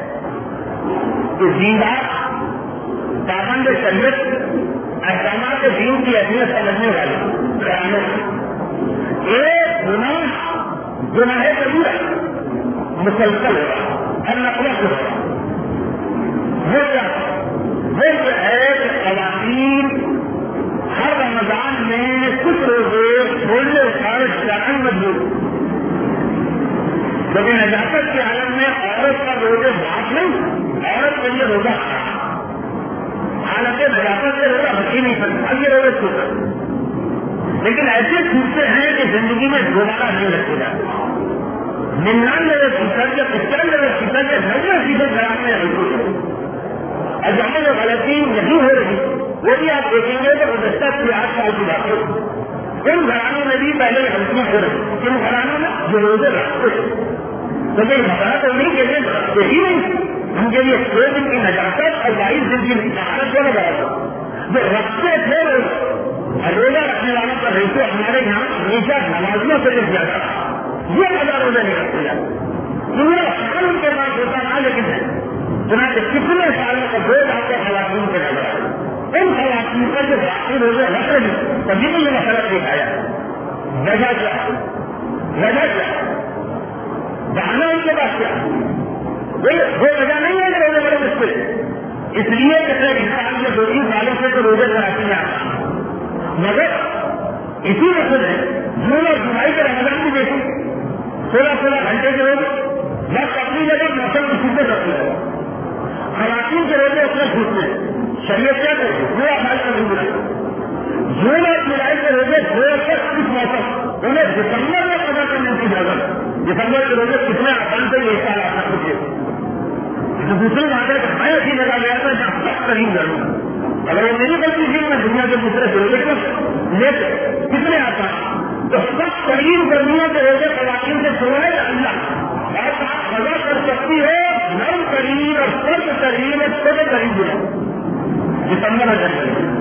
A: کہ دیندار پابند شریعت احکامات دین کی اہمیت سمجھنے والے قیامت ایک گناہ گناہ کبیرہ مسلسل ہو رہا ہے نقل ہو رہا وہ کیا وہ جو ہے کہ خواتین ہر رمضان میں کچھ روزے چھوڑنے پر جان مجبور لیکن نجاست کے عالم میں عورت کا روزے بات نہیں عورت کے لیے روزہ حالت نجاست سے روزہ بچی نہیں سکتا یہ روزے چھوٹا لیکن ایسے چھوٹتے ہیں کہ زندگی میں دوبارہ نہیں رکھے جاتے ننانوے فیصد یا پچانوے فیصد یا نبے فیصد گرام میں اور جہاں جو غلطی نہیں ہو رہی وہ بھی آپ دیکھیں گے کہ گزشتہ چھ آٹھ سال کی بات ہے ان گھرانوں میں بھی پہلے غلطیاں ہو رہی ان گھرانوں میں جو روزے رکھتے لیکن مسئلہ تو انہیں کے لیے رکھتے ہی نہیں ان کے لیے چھ دن کی نجاست اور بائیس دن کی نجاست دونوں برابر جو رکھتے تھے روزہ رکھنے والوں کا ریشو ہمارے یہاں ہمیشہ نمازیوں سے بھی زیادہ یہ مزہ روزہ نہیں رکھتے جاتے پورا سال ان کے پاس ہوتا نہ لیکن ہے چنانچہ کتنے سالوں کا بوجھ آپ کو خواتین پہ نظر آئے ان خواتین پر جو باقی روزے رکھ رہے ہیں کبھی بھی یہ مسئلہ دکھایا وجہ کیا وجہ کیا بہانا ان کے پاس کیا وہ وجہ نہیں ہے کہ روزے بڑے مشکل، اس لیے کہ انسان کے دو تین سالوں سے تو روزے کراتی ہیں، مگر اسی وقت ہے جون اور جولائی کے رمضان بھی دیکھیں سولہ سولہ گھنٹے کے روزے، بس اپنی جگہ موسم کی شدت رکھتی ہے، خواتین کے روزے اتنے چھوٹتے ہیں، شریعت کیا کرتی ہے پورا حال کا بھی بنائے، جون اور جولائی کے روزے دو ہزار کچھ موسم انہیں دسمبر میں پتا کرنے کی ضرورت، دسمبر کے روزے کتنے آسان سے ایک سال آتا سکے، دوسری بات ہے کہ میں ایسی جگہ گیا تھا جہاں سخت ترین ضرور، اگر وہ میری غلطی تھی میں دنیا کے دوسرے سے روزے لیتے کتنے آتا تو سخت ترین گرمیوں کے روزے خواتین سے سوائے اللہ آپ سزا کر سکتی ہے نرم ترین اور سخت ترین اور چھوٹے ترین دن دسمبر میں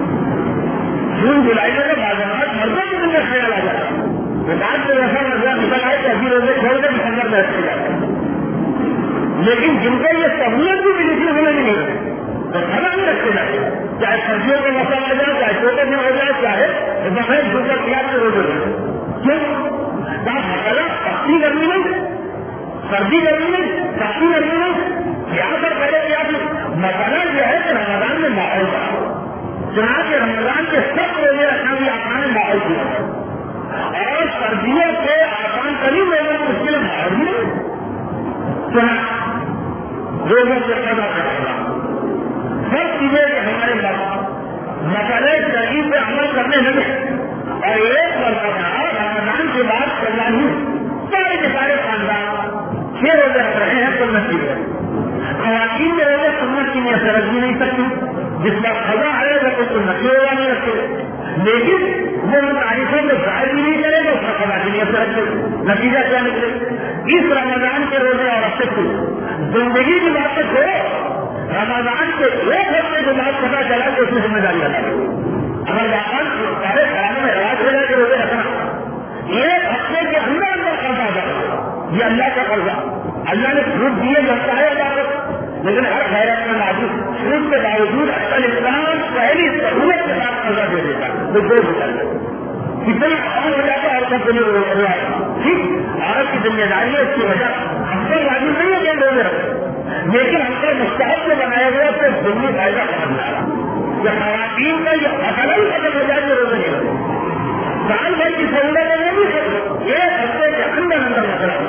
A: جون جولائی میں بازارات مردوں کے دن میں خیال آ جاتا ہے، بعد سے ایسا مرضہ نکل آئے کہ ابھی روزے چھوڑ کر دسمبر میں اچھے جاتے ہیں، لیکن جن کو یہ سہولت بھی ملی تھی انہیں نہیں ملی تو کھانا نہیں رکھتے جاتے، چاہے سردیوں کا موسم ہو جائے چاہے چھوٹے میں ہو جائے چاہے بغیر دوسرا پیاز کے روزے ہو جائے، کیوں مسئلہ سختی گرمی نہیں، سردی گرمی نہیں، سختی گرمی نہیں، یہاں پر پہلے کیا مسئلہ یہ ہے کہ رمضان میں ماحول بنا، چنانچہ رمضان کے سب روزے رکھنا بھی آسان ہے ماحول کیا، اور سردیوں سے آسان ترین روزوں میں مشکل ماحول بھی نہیں، چنانچہ روزوں سے پیدا کرے گا سب چیزیں کہ ہمارے مسئلے شریف پہ عمل کرنے لگے، اور ایک مرتبہ رمضان کے بعد سیلانی سارے کے سارے خاندان چھ روزے رکھ رہے ہیں سنت کی وجہ، خواتین کے روزے سنت کی نیت سے رکھ بھی نہیں سکتی، جس کا خزاں آئے گا تو سنت کی روزہ نہیں رکھتے، لیکن وہ ان تاریخوں میں ظاہر بھی نہیں کرے گا اس کا خزاں کی نیت سے رکھتے، نتیجہ کیا نکلے اس رمضان کے روزے اور ہفتے کو زندگی کی بات سے رمضان کے ایک ہفتے کے بعد پتا چلا کہ اس میں ذمہ داری ادا کرے، اگر واقعی سارے خرابوں میں رواج ہو جائے کہ روزے رکھنا ایک ہفتے کے اندر اندر قرضہ ادا کرے، یہ اللہ کا قرضہ اللہ نے چھوٹ دیے لگتا ہے ادا کر، لیکن ہر خیرت میں موجود چھوٹ کے باوجود اصل اسلام پہلی سہولت کے ساتھ قرضہ دے دیتا ہے، وہ دو ہو جاتا ہے کتنا عام ہو جاتا ہے عورتوں کے لیے، ٹھیک عورت کی ذمہ داری ہے، اس کی وجہ ہم سے راضی نہیں ہے کہ روزے رکھے، لیکن ہم کو مستحب سے بنایا گیا تو ضروری فائدہ سمجھ جا رہا یہ خواتین کا یہ مسئلہ ہی ختم ہو جائے کہ روزے نہیں رکھے، سال بھر کی سہولت ہے نہیں سکتے ایک ہفتے کے اندر اندر مسئلہ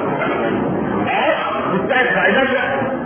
A: اور اس کا ایک فائدہ کیا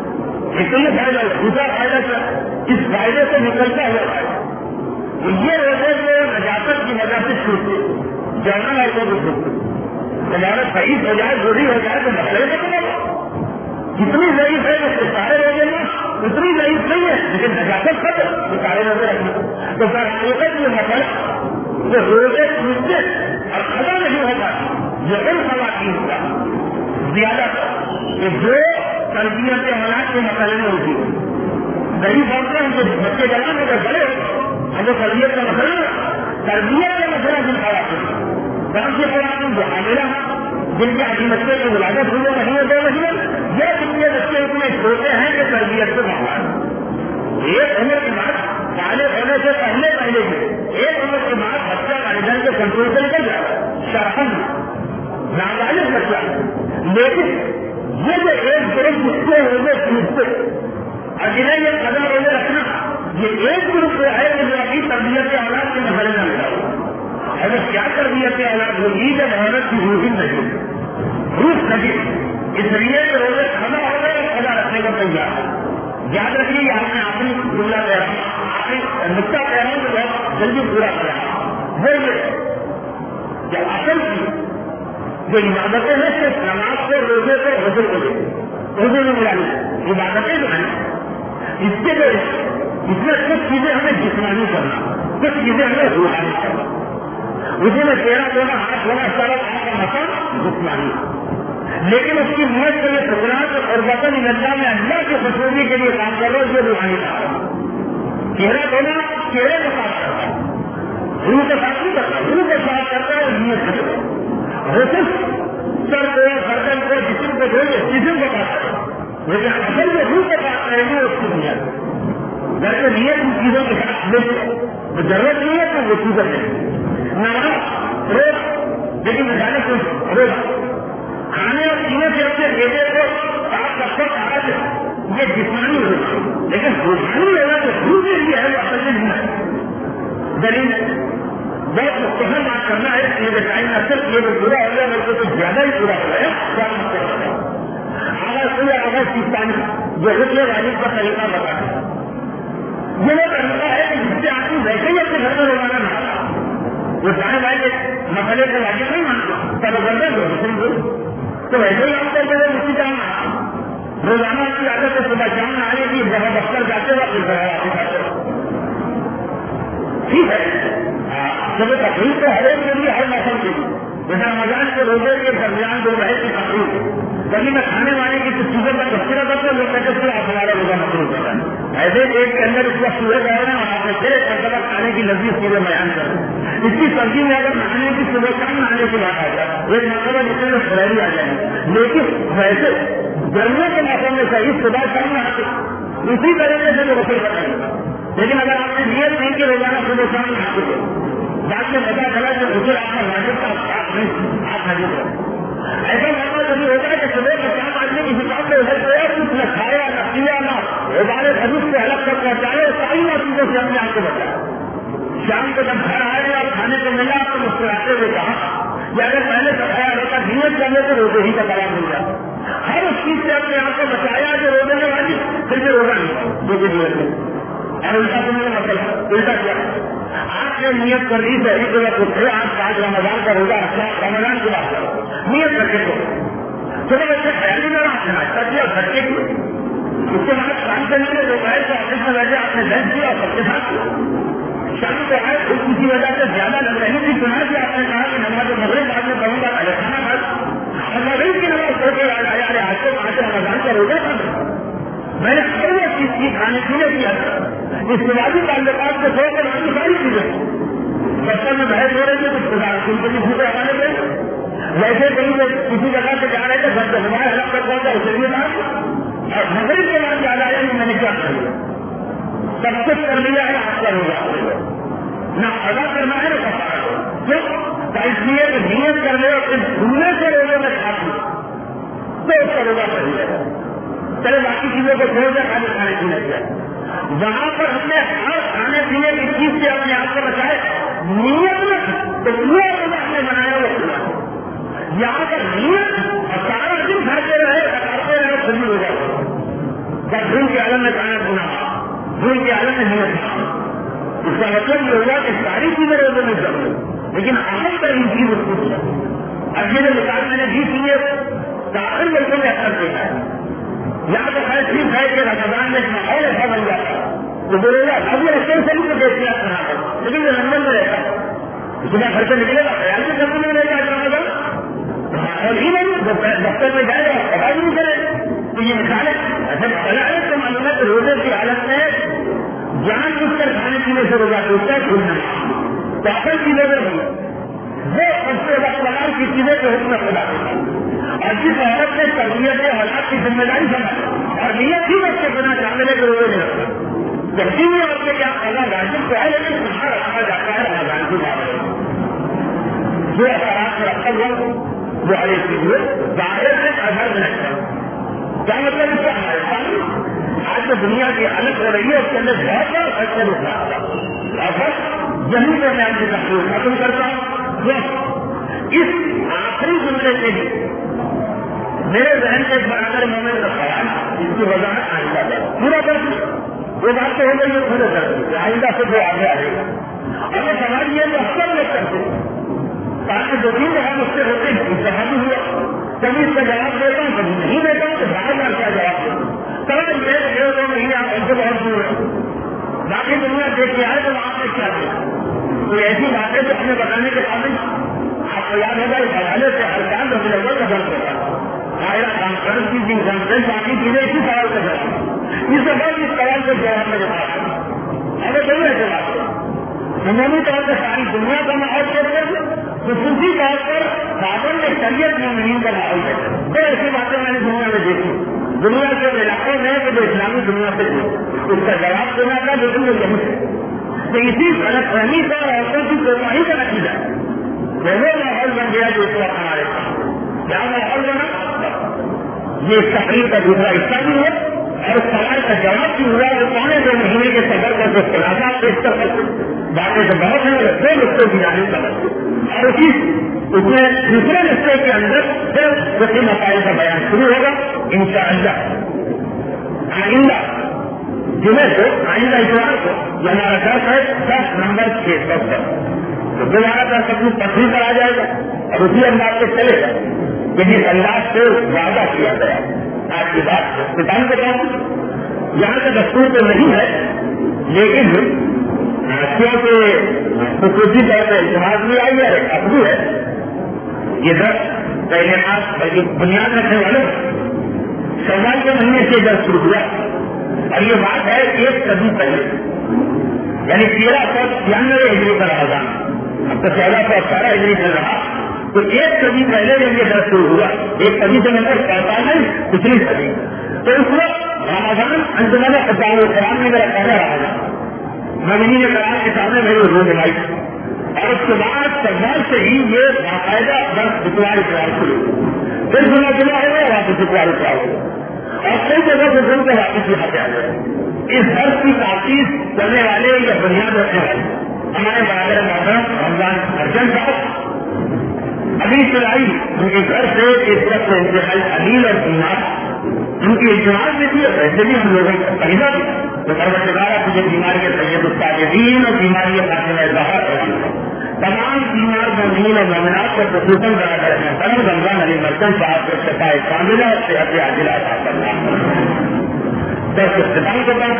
A: اتنے فائدہ دوسرا فائدہ کیا اس فائدے سے نکلتا ہوا فائدہ یہ روزے میں نجاست کی وجہ سے چھوٹتے جانا لڑکوں کو چھوٹتے ہمارا صحیح ہو جائے ضروری ہو جائے تو مسئلے سے بنے گا، جتنی ضعیف ہے اس کے سارے روزے میں اتنی ضعیف نہیں ہے لیکن نجاست ختم تو سارے روزے رکھنا تو سر حقیقت یہ مسئلہ جو روزے ٹوٹتے اور خدا نہیں ہوگا یہ ان خواتین کا زیادہ کہ جو تربیت حالات کے مسئلے میں ہوتی ہے صحیح بولتے ہیں جو بچے جانا میں بڑے ہم جو تربیت کا مسئلہ تربیت کا مسئلہ جن خواتین کون سی خواتین جو حاملہ جن کے آدمی بچے کی ولادت ہوئے مہینے دو مہینے یہ کتنے بچے اتنے چھوٹے ہیں کہ تربیت سے باہر ایک عمر کے بعد بالغ ہونے سے پہلے پہلے بھی ایک عمر کے بعد بچہ والدین کے کنٹرول سے نکل جائے شرحن نابالغ بچہ، لیکن یہ جو ایک گروپ گستے ہوئے ٹوٹتے اور جنہیں یہ قدم روزے رکھنا یہ ایک گروپ جو ہے جو ابھی تربیت کے اولاد کے مسئلے میں ملا اگر کیا تربیت کے اولاد ہوگی جب عورت کی روح نہیں روح نہیں اس لیے کہ روزے کھانا ہو گئے اور کھانا رکھنے کا تیار ہے، یاد رکھیے یہ آپ نے اپنی جملہ کہہ رہا ہوں اپنی نقطہ کہہ رہا ہوں کہ بہت جلدی پورا کرا وہ یہ کہ اصل کی جو عبادتیں ہیں صرف نماز کو روزے کو غسل کو دے روزے میں ملا نہیں عبادتیں جو ہیں اس کے لیے اس میں کچھ چیزیں ہمیں جسمانی کرنا کچھ چیزیں ہمیں روحانی کرنا اسی میں تیرہ ہونا ہاتھ ہونا سارا آپ کا مقام جسمانی لیکن اس کی نیت کے لیے ٹکراٹ اور وطن اللہ میں اللہ کی خوشبوئی کے لیے کام کر رہا یہ روحانی کام چہرہ دھونا چہرے کے ساتھ کرتا ہے روح کے ساتھ نہیں کرتا روح کے ساتھ کرتا ہے اور نیت سے غسل سر کو گردن کو جسم کو دھوئے جسم کو کاٹ کرے لیکن اصل جو روح کے ساتھ کریں گے اس کی نیت گھر کے نیت ان چیزوں کے ساتھ لے تو ضرورت نہیں ہے تو وہ چیزیں نہیں نماز روز لیکن جانے کو روز کھانے اور پینے سے اپنے بیٹے کو صاف رکھو کھانا سے کہ جسمانی روزہ، لیکن روحانی روزہ تو دوسرے لیے ہے، وہ اصل میں نہیں ہے. دلیل بہت مختصر بات کرنا ہے، یہ بتائیں نہ صرف یہ برا ہو گیا میرے کو تو زیادہ ہی برا ہو گیا. اگر کوئی اگر سیستانی جو رکن واجب کا طریقہ بتا ہے، یہ وہ طریقہ ہے کہ جس سے آدمی ویسے ہی اپنے گھر میں روزانہ نہ آتا، وہ جانے والے مسئلے کو واجب نہیں مانتا، چلو گردن دو مسلم کو تو ویسے ہی آپ کو اسی طرح روزانہ کی عادت ہے صبح شام میں آنے کی، جہاں دفتر جاتے وقت ٹھیک ہے. جب تقریب تو ہر ایک کے لیے ہر موسم کے لیے، جیسے رمضان کے روزے کے درمیان دو بہت کی تقریب ہے، کبھی میں کھانے وانے کی کچھ چیزوں کا تذکرہ کرتا ہوں، لوگ کہتے ہیں آپ ہمارا روزہ مقروض ہوتا ہے. ایسے ایک کے اندر اس وقت سورج آئے نا، آپ نے پھر مرتبہ کھانے کی لذیذ چیزیں بیان کر دیں. اس کی سبزی میں اگر نہانے کی صبح شام نہانے کی بات آ جائے، ایک مرتبہ جس میں فریری آ جائے. لیکن ویسے گرمیوں کے موسم میں صحیح صبح شام میں آتے اسی طریقے سے وہ رسول بتائیں گے. لیکن اگر آپ نے نیت نہیں کہ روزانہ صبح شام میں آتے تھے، بعد میں پتا چلا کہ اسے آپ کا واجب کا آپ نہیں آپ حاضر کریں. ایسا موقع کبھی ہوتا ہے کہ صبح کے شام آدمی کی حساب سے ادھر گیا، کچھ نہ کھایا نہ پیا نہ ہمارے حدیث سے الگ کر پہنچائے، ساری نہ چیزوں سے ہم نے آپ کو بتایا. شام کو جب گھر آئے اور کھانے کو ملا آپ کو مسکراتے ہوئے کہا کہ اگر پہلے سکھایا ہوتا نیت کرنے تو روزے ہی کا کلام مل جاتا. ہر اس چیز سے اپنے آپ کو بچایا جو روزے میں والی پھر بھی روزہ نہیں جو کہ نیت ہے. اور الٹا تو میرا مطلب الٹا کیا آپ نے نیت کر لی صحیح جگہ کو تھے، آپ آج رمضان کا روزہ رکھنا، رمضان کی بات کرو نیت رکھے تو چلو بچے خیالی میں رکھنا کیا بچے کی اس کے بعد کام کرنے کے جو ہے تو آفس میں بیٹھے آپ نے لنچ کیا اور سب کے ساتھ شام کو آئے خود کسی وجہ سے زیادہ لگ رہی تھی، چنا کہ آپ نے کہا کہ نماز مغرب بعد میں پڑھوں گا پہلے کھانا کھا اور مغرب کی نماز پڑھ کے آج کو آج رمضان کا روزہ تھا. میں نے ہر وہ چیز کی کھانے پینے کیا تھا، اس ماضی تعلقات کو چھوڑ کر باقی ساری چیزیں بچوں میں بحث ہو رہی تھی کچھ خدا سن کے ہمارے پہ ویسے کہیں وہ کسی جگہ سے جا رہے تھے گھر سے ہمارے الگ کر پہنچا اسے لیے بات اور مغرب کے بعد یاد آیا کہ میں نے کیا کر لیا، سب کچھ کر لیا ہے آپ کا روزہ نہ ادا کرنا ہے نہ کپڑا کیوں اس لیے کہ نیت کر لے اور پھر دھونے سے روزے میں کھا تو اس کا روزہ کر لیا. چلے باقی چیزوں کو چھوڑ دیں خالی کھانے پینے کیا وہاں پر ہم نے ہر کھانے پینے کی چیز سے اپنے آپ کو بچائے. نیت میں تو پورا روزہ ہم نے بنایا وہ کھلا یہاں پر نیت اور سارا دن کھاتے رہے کرتے رہے خود بھی ہو جائے. جب دھن کے عالم میں کھانا بنا دھن کے عالم میں نیت اس کا مطلب یہ ہوگا کہ ساری چیزیں روزے میں چل رہی لیکن اہم ترین چیز اس کو کیا اب میرے مثال میں نے بیس نیت داخل ملکوں میں اثر دیکھا ہے. یہاں تو خیر ٹھیک ہے کہ رمضان میں ایک ماحول ایسا بن جاتا ہے تو بولے گا اب یہ رستے سے بھی تو دیکھنا بنا کر لیکن یہ لندن میں رہتا ہے اس میں گھر سے نکلے گا خیال سے کرنے میں رہے گا رمضان اور ہی نہیں دفتر میں جائے گا پتا بھی نہیں کرے تو یہ مثال ہے. ایسا پہلا ہے تو معلوم ہے کہ روزے کی حالت میں جان بوجھ کر کھانے پینے سے روزہ ٹوٹتا ہے کھلنا تو اصل چیزیں میں ہوئی وہ اس سے وقت لگا کی چیزیں کے حکم خدا دیتا اور جس حالت میں تربیت حالات کی ذمہ داری سمجھا اور نیت ہی بچے بنا چاہنے کے روزے نہیں رکھتا جبکہ یہ آپ نے کیا کرنا واجب تو ہے لیکن کہاں رکھا جاتا ہے رمضان کی بات جو اثرات میں رکھا ہوا وہ ہر ایک چیز ظاہر سے اثر میں رکھتا کیا مطلب اس کا ہمارے آج تو دنیا کی حالت ہو رہی ہے اس کے اندر بہت بڑا فیصلے رکھا اور بس یہیں پہ میں آپ کی تقریر ختم کرتا ہوں. اس آخری جملے کے لیے میرے ذہن سے ایک بار اگر مومن کا خیال اس کی وضاحت آئندہ ہے پورا کر دوں وہ بات تو ہو گئی ہے پورے کر دیں آئندہ سے جو آگے آئے گا اور یہ سماج یہ تو اکثر لوگ کرتے ہیں تاکہ دو تین جگہ اس سے ہوتے ہیں اس طرح بھی ہوا کبھی اس کا جواب دیتا ہوں کبھی نہیں دیتا ہوں تو بار بار کیا جواب دیتا ہوں سمجھ میرے ڈیڑھ دو مہینے آپ ان سے بہت دور ہیں باقی دنیا دیکھ کے آئے تو آپ نے کیا دیکھا کوئی ایسی باتیں جو ہمیں بتانے کے قابل آپ کو یاد ہوگا اس حوالے سے ہر کام رسول اللہ کا درد ہوتا ہے آئرہ کانفرنس کی جن کانفرنس باقی چیزیں اسی سوال کا جواب اس کے بعد اس سوال کے جواب میں جواب ہمیں صحیح ایسے بات ہے عمومی طور پر ساری دنیا کا ماحول کہتے ہیں خصوصی طور پر بابر میں شریعت میں نہیں کا ماحول ہے تو ایسی باتیں میں نے دنیا میں دیکھی دنیا کے علاقوں میں کہ جو اسلامی دنیا سے اس کا جواب دینا تھا لیکن وہ یہی ہے تو اسی غلط فہمی کا عورتوں کی کوتاہی کا نتیجہ وہ ماحول بن گیا جو اس وقت ہمارے پاس کیا ماحول بنا یہ اس تقریر کا دوسرا حصہ بھی ہے اور اس سوال کا جواب بھی ہوا وہ پونے دو مہینے کے سفر کا جو خلاصہ پیش کر سکتے باقی سے بہت ہے دو رشتوں کی جانب کر سکتے اور اسی اس میں دوسرے رشتے کے اندر پھر دوسرے مسائل کا بیان شروع ہوگا انشاءاللہ آئندہ جمعے کو آئندہ اتوار کو جو ہمارا دس ہے دس نمبر چھ سو پر تو دوبارہ کا سب کچھ تفریح کرا جائے گا اور اسی انداز سے چلے گا کہ جس انداز سے وعدہ کیا گیا آج کی بات کتاب کے بعد یہاں کا دستور تو نہیں ہے لیکن کیونکہ خصوصی طور پر اجتماع بھی آئی ہے اب بھی ہے یہ دس پہلے آپ بلکہ بنیاد رکھنے والے سوال کے مہینے سے دس شروع ہوا اور یہ بات ہے ایک صدی پہلے یعنی تیرہ سو چھیانوے ہجری کا رمضان اب تو چودہ سو اٹھارہ ہجری چل رہا تو ایک صدی پہلے جب یہ درس شروع ہوا ایک صدی سے مطلب پینتالیس پچھلی صدی تو اس وقت رمضان انجمن خطاب القرآن میں میرا پہلا رمضان مدنی نے قرآن کے سامنے میری روز دلائی اور اس کے بعد سوال سے ہی یہ باقاعدہ درس اتوار اتوار شروع پھر جمعہ جمعہ ہو گیا واپس اتوار اتوار ہو گیا اور کئی جگہ سے سن کے واپس یہاں پہ آ گئے اس درس کی تاکیز کرنے والے یا بنیاد رکھنے والے ہمارے برادر محترم رمضان ارجن صاحب ابھی سلائی ان کے گھر سے ایک طرف سے انتہائی علیل اور بیمار ان کی اجتماع میں بھی اور ویسے بھی ہم لوگوں کو خریدا بھی تو پروردگار تجھے بیماری سید الصالحین اور بیماری فاطمہ الزہرا تمام بیمار مومنین اور مومنات کو خصوصاً برادر محترم رمضان علی مرکز صاحب کو شفاء کاملہ اور صحت عاجلہ عطا فرمائے درس اختتام کے بعد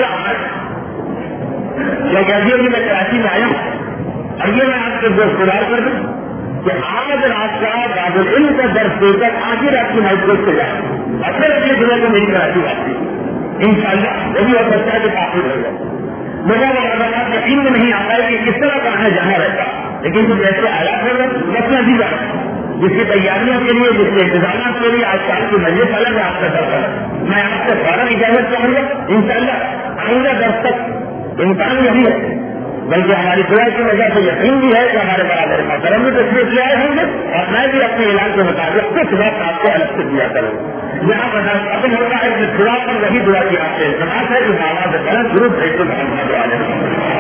A: یہ کہتے ہیں کہ میں کراچی میں آیا ہوں اور یہ میں آپ کے دوست گزار کر دوں کہ آج رات کا باب العلم کا درس دے کر آج ہی رات کی محبت سے جائیں اور پھر اپنے دنوں کو میری کراچی آتی ان شاء اللہ وہ بھی ہو سکتا ہے کہ کافی ہو جائے مجھے آپ یقین میں نہیں آتا ہے کہ کس طرح کا آنا جانا رہتا لیکن جو جیسے آیا پھر رکھنا بھی جاتا جس کی تیاریوں کے لیے جس کے انتظامات کے لیے آج کل کی مجلس الگ ہے آپ کا درد الگ میں آپ سے فوراً اجازت چاہوں گا ان شاء اللہ آئندہ درس تک امکان نہیں ہے بلکہ ہماری دعا کی وجہ سے یقین بھی ہے کہ ہمارے برادر محترم بھی تشریف لے آئے ہوں گے اور میں بھی اپنے اعلان کے مطابق کچھ وقت آپ کو الگ سے دیا کروں یہاں پر اپن ہوتا ہے کہ دعا پر وہی دعا کی آپ سے التماس ہے کہ آواز کریں ضرور بھیج کو دعا لیں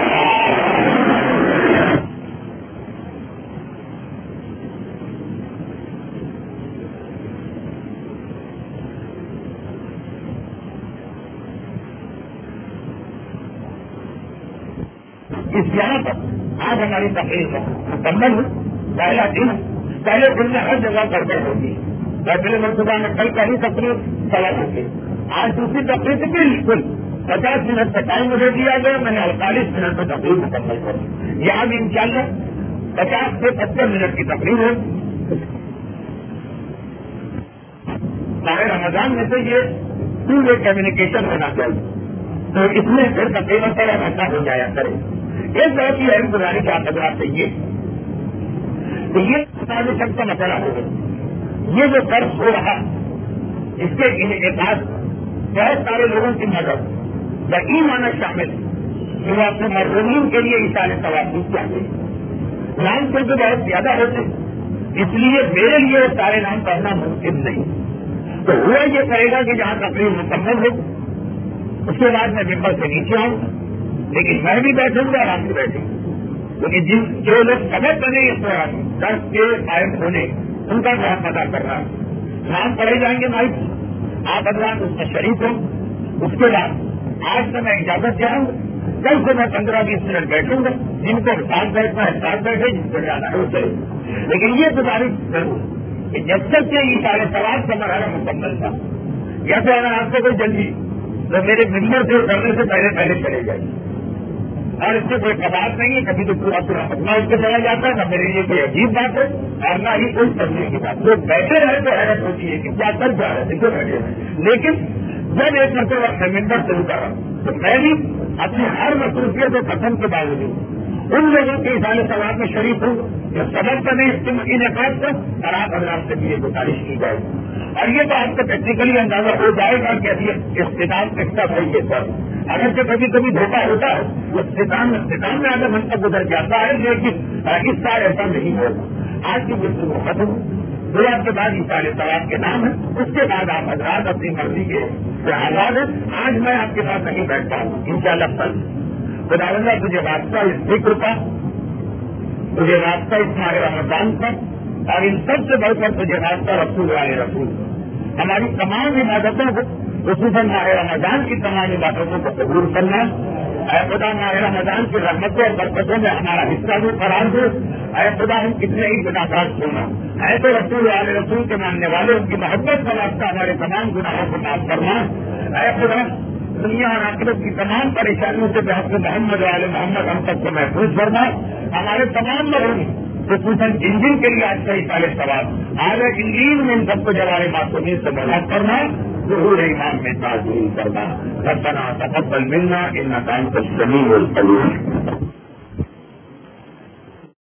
A: اس یہاں پر آج ہماری تقریر مکمل پہلا دن پہلے دن میں ہر جگہ گڑبڑ ہوگی پہلے منصوبہ میں کل پہلی تقریر چلا ہوگی آج دوسری تقریر سے بالکل پچاس منٹ کا ٹائم مجھے دیا گیا میں نے اڑتالیس منٹ میں تقریر مکمل کر یہاں بھی انشاءاللہ پچاس سے ستر منٹ کی تقریر ہے ماہ رمضان میں سے یہ ٹو وے کمیونیکیشن ہونا چاہیے تو اس میں پھر تقریباً طرح ایسا ہو جایا کرے ایک بہت ہی اہم گزارش آپ حضرات سے یہ تو یہ سب کا مسئلہ ہوگا یہ جو درس ہو رہا اس کے انعقاد بہت سارے لوگوں کی مدد یقین مانا شامل جو اپنے مرحومین کے لیے اشارے ثواب چاہتے ہیں نام سے تو بہت زیادہ ہوتے اس لیے میرے لیے سارے نام پڑھنا ممکن نہیں تو ہوا یہ کرے گا کہ جہاں تقریر مکمل ہو اس کے بعد میں ممبر سے نیچے آؤں لیکن میں بھی بیٹھوں گا آرام سے بیٹھوں کیونکہ جن جو لوگ سبق بنے اس دوران درس کے قائم ہونے ان کا نام پتا کر رہا ہے نام پڑھے جائیں گے مائک آپ حضرات اس میں شریک ہوں اس کے بعد آج سے میں اجازت چاہوں گا کل سے میں پندرہ بیس منٹ بیٹھوں گا جن کو ساتھ بیٹھنا ہے ساتھ بیٹھے جن کو جانا ہے اسے لیکن یہ گزارش ضرور کہ جب تک کہ یہ سارے سوال کا مرحلہ مکمل تھا یا تو اگر آپ کو کوئی جلدی تو میرے ممبر سے کرنے سے پہلے پہلے چلے جائے اور اس سے کوئی قباط نہیں ہے کبھی تو پورا پورا پتنا اس کو چلا جاتا ہے نہ میرے لیے کوئی عجیب بات ہے اور نہ ہی کوئی سمجھنے کی بات لوگ بیٹھے رہے تو حیرت ہوتی ہے کہ کیا کر جا رہے تھے کیوں بیٹھے رہے لیکن جب ایک مرتبہ میں ممبر شروع کر رہا ہوں تو میں بھی اپنی ہر مصروفیت و قسم کے باوجود ان لوگوں کے اظہار ثواب میں شریک ہوں جو سبق کرنے اس کے انعقاد کو اور آپ حضرات سے بھی یہ گزارش کی جائے اور یہ تو آپ کو ٹیکنیکلی اندازہ ہو جائے گا کہ ابھی اختتام کس ہے یہ سر اگر سے کبھی کبھی دھوکہ ہوتا ہے وہ اختتام اختتام میں آدھا گھنٹہ گزر جاتا ہے لیکن اس بار ایسا نہیں ہوگا آج کی گفتگو ختم دعا کے بعد اشارے ثواب کے نام ہے. اس کے بعد آپ حضرات اپنی مرضی کے سے آزاد ہیں. آج میں آپ کے پاس نہیں بیٹھتا ہوں ان شاء اللہ کل خدا اللہ تجھے واسطہ اس ذکر کا، تجھے واسطہ اس ماہ رمضان کا، اور ان سب سے بڑھ کر تجھے واسطہ رسول والے رسول. ہماری تمام عبادتوں کو، خصوصاً ماہ رمضان کی تمام عبادتوں کو قبول کرنا. اے خدا ماہ رمضان کی رحمتوں اور برکتوں میں ہمارا حصہ بھی قرار دے. اے خدا ہم کتنے ہی گناہگار سونا. اے تو رسول والے رسول کے ماننے والے ان کی محبت کا واسطہ ہمارے تمام گناہوں کو معاف کرنا. اے خدا دنیا اور آخرت کی تمام پریشانیوں سے بحق محمد والے محمد ہم سب کو محفوظ کرنا. ہمارے تمام لوگوں خصوصاً انجن کے لیے آج کا اشارے سوال آگے انجین میں ان سب کو جوارے معصومین سے بلاک کرنا، ظہور ایمان میں تعظیم کرنا. ربنا تقبل منا انک انت السمیع العلیم.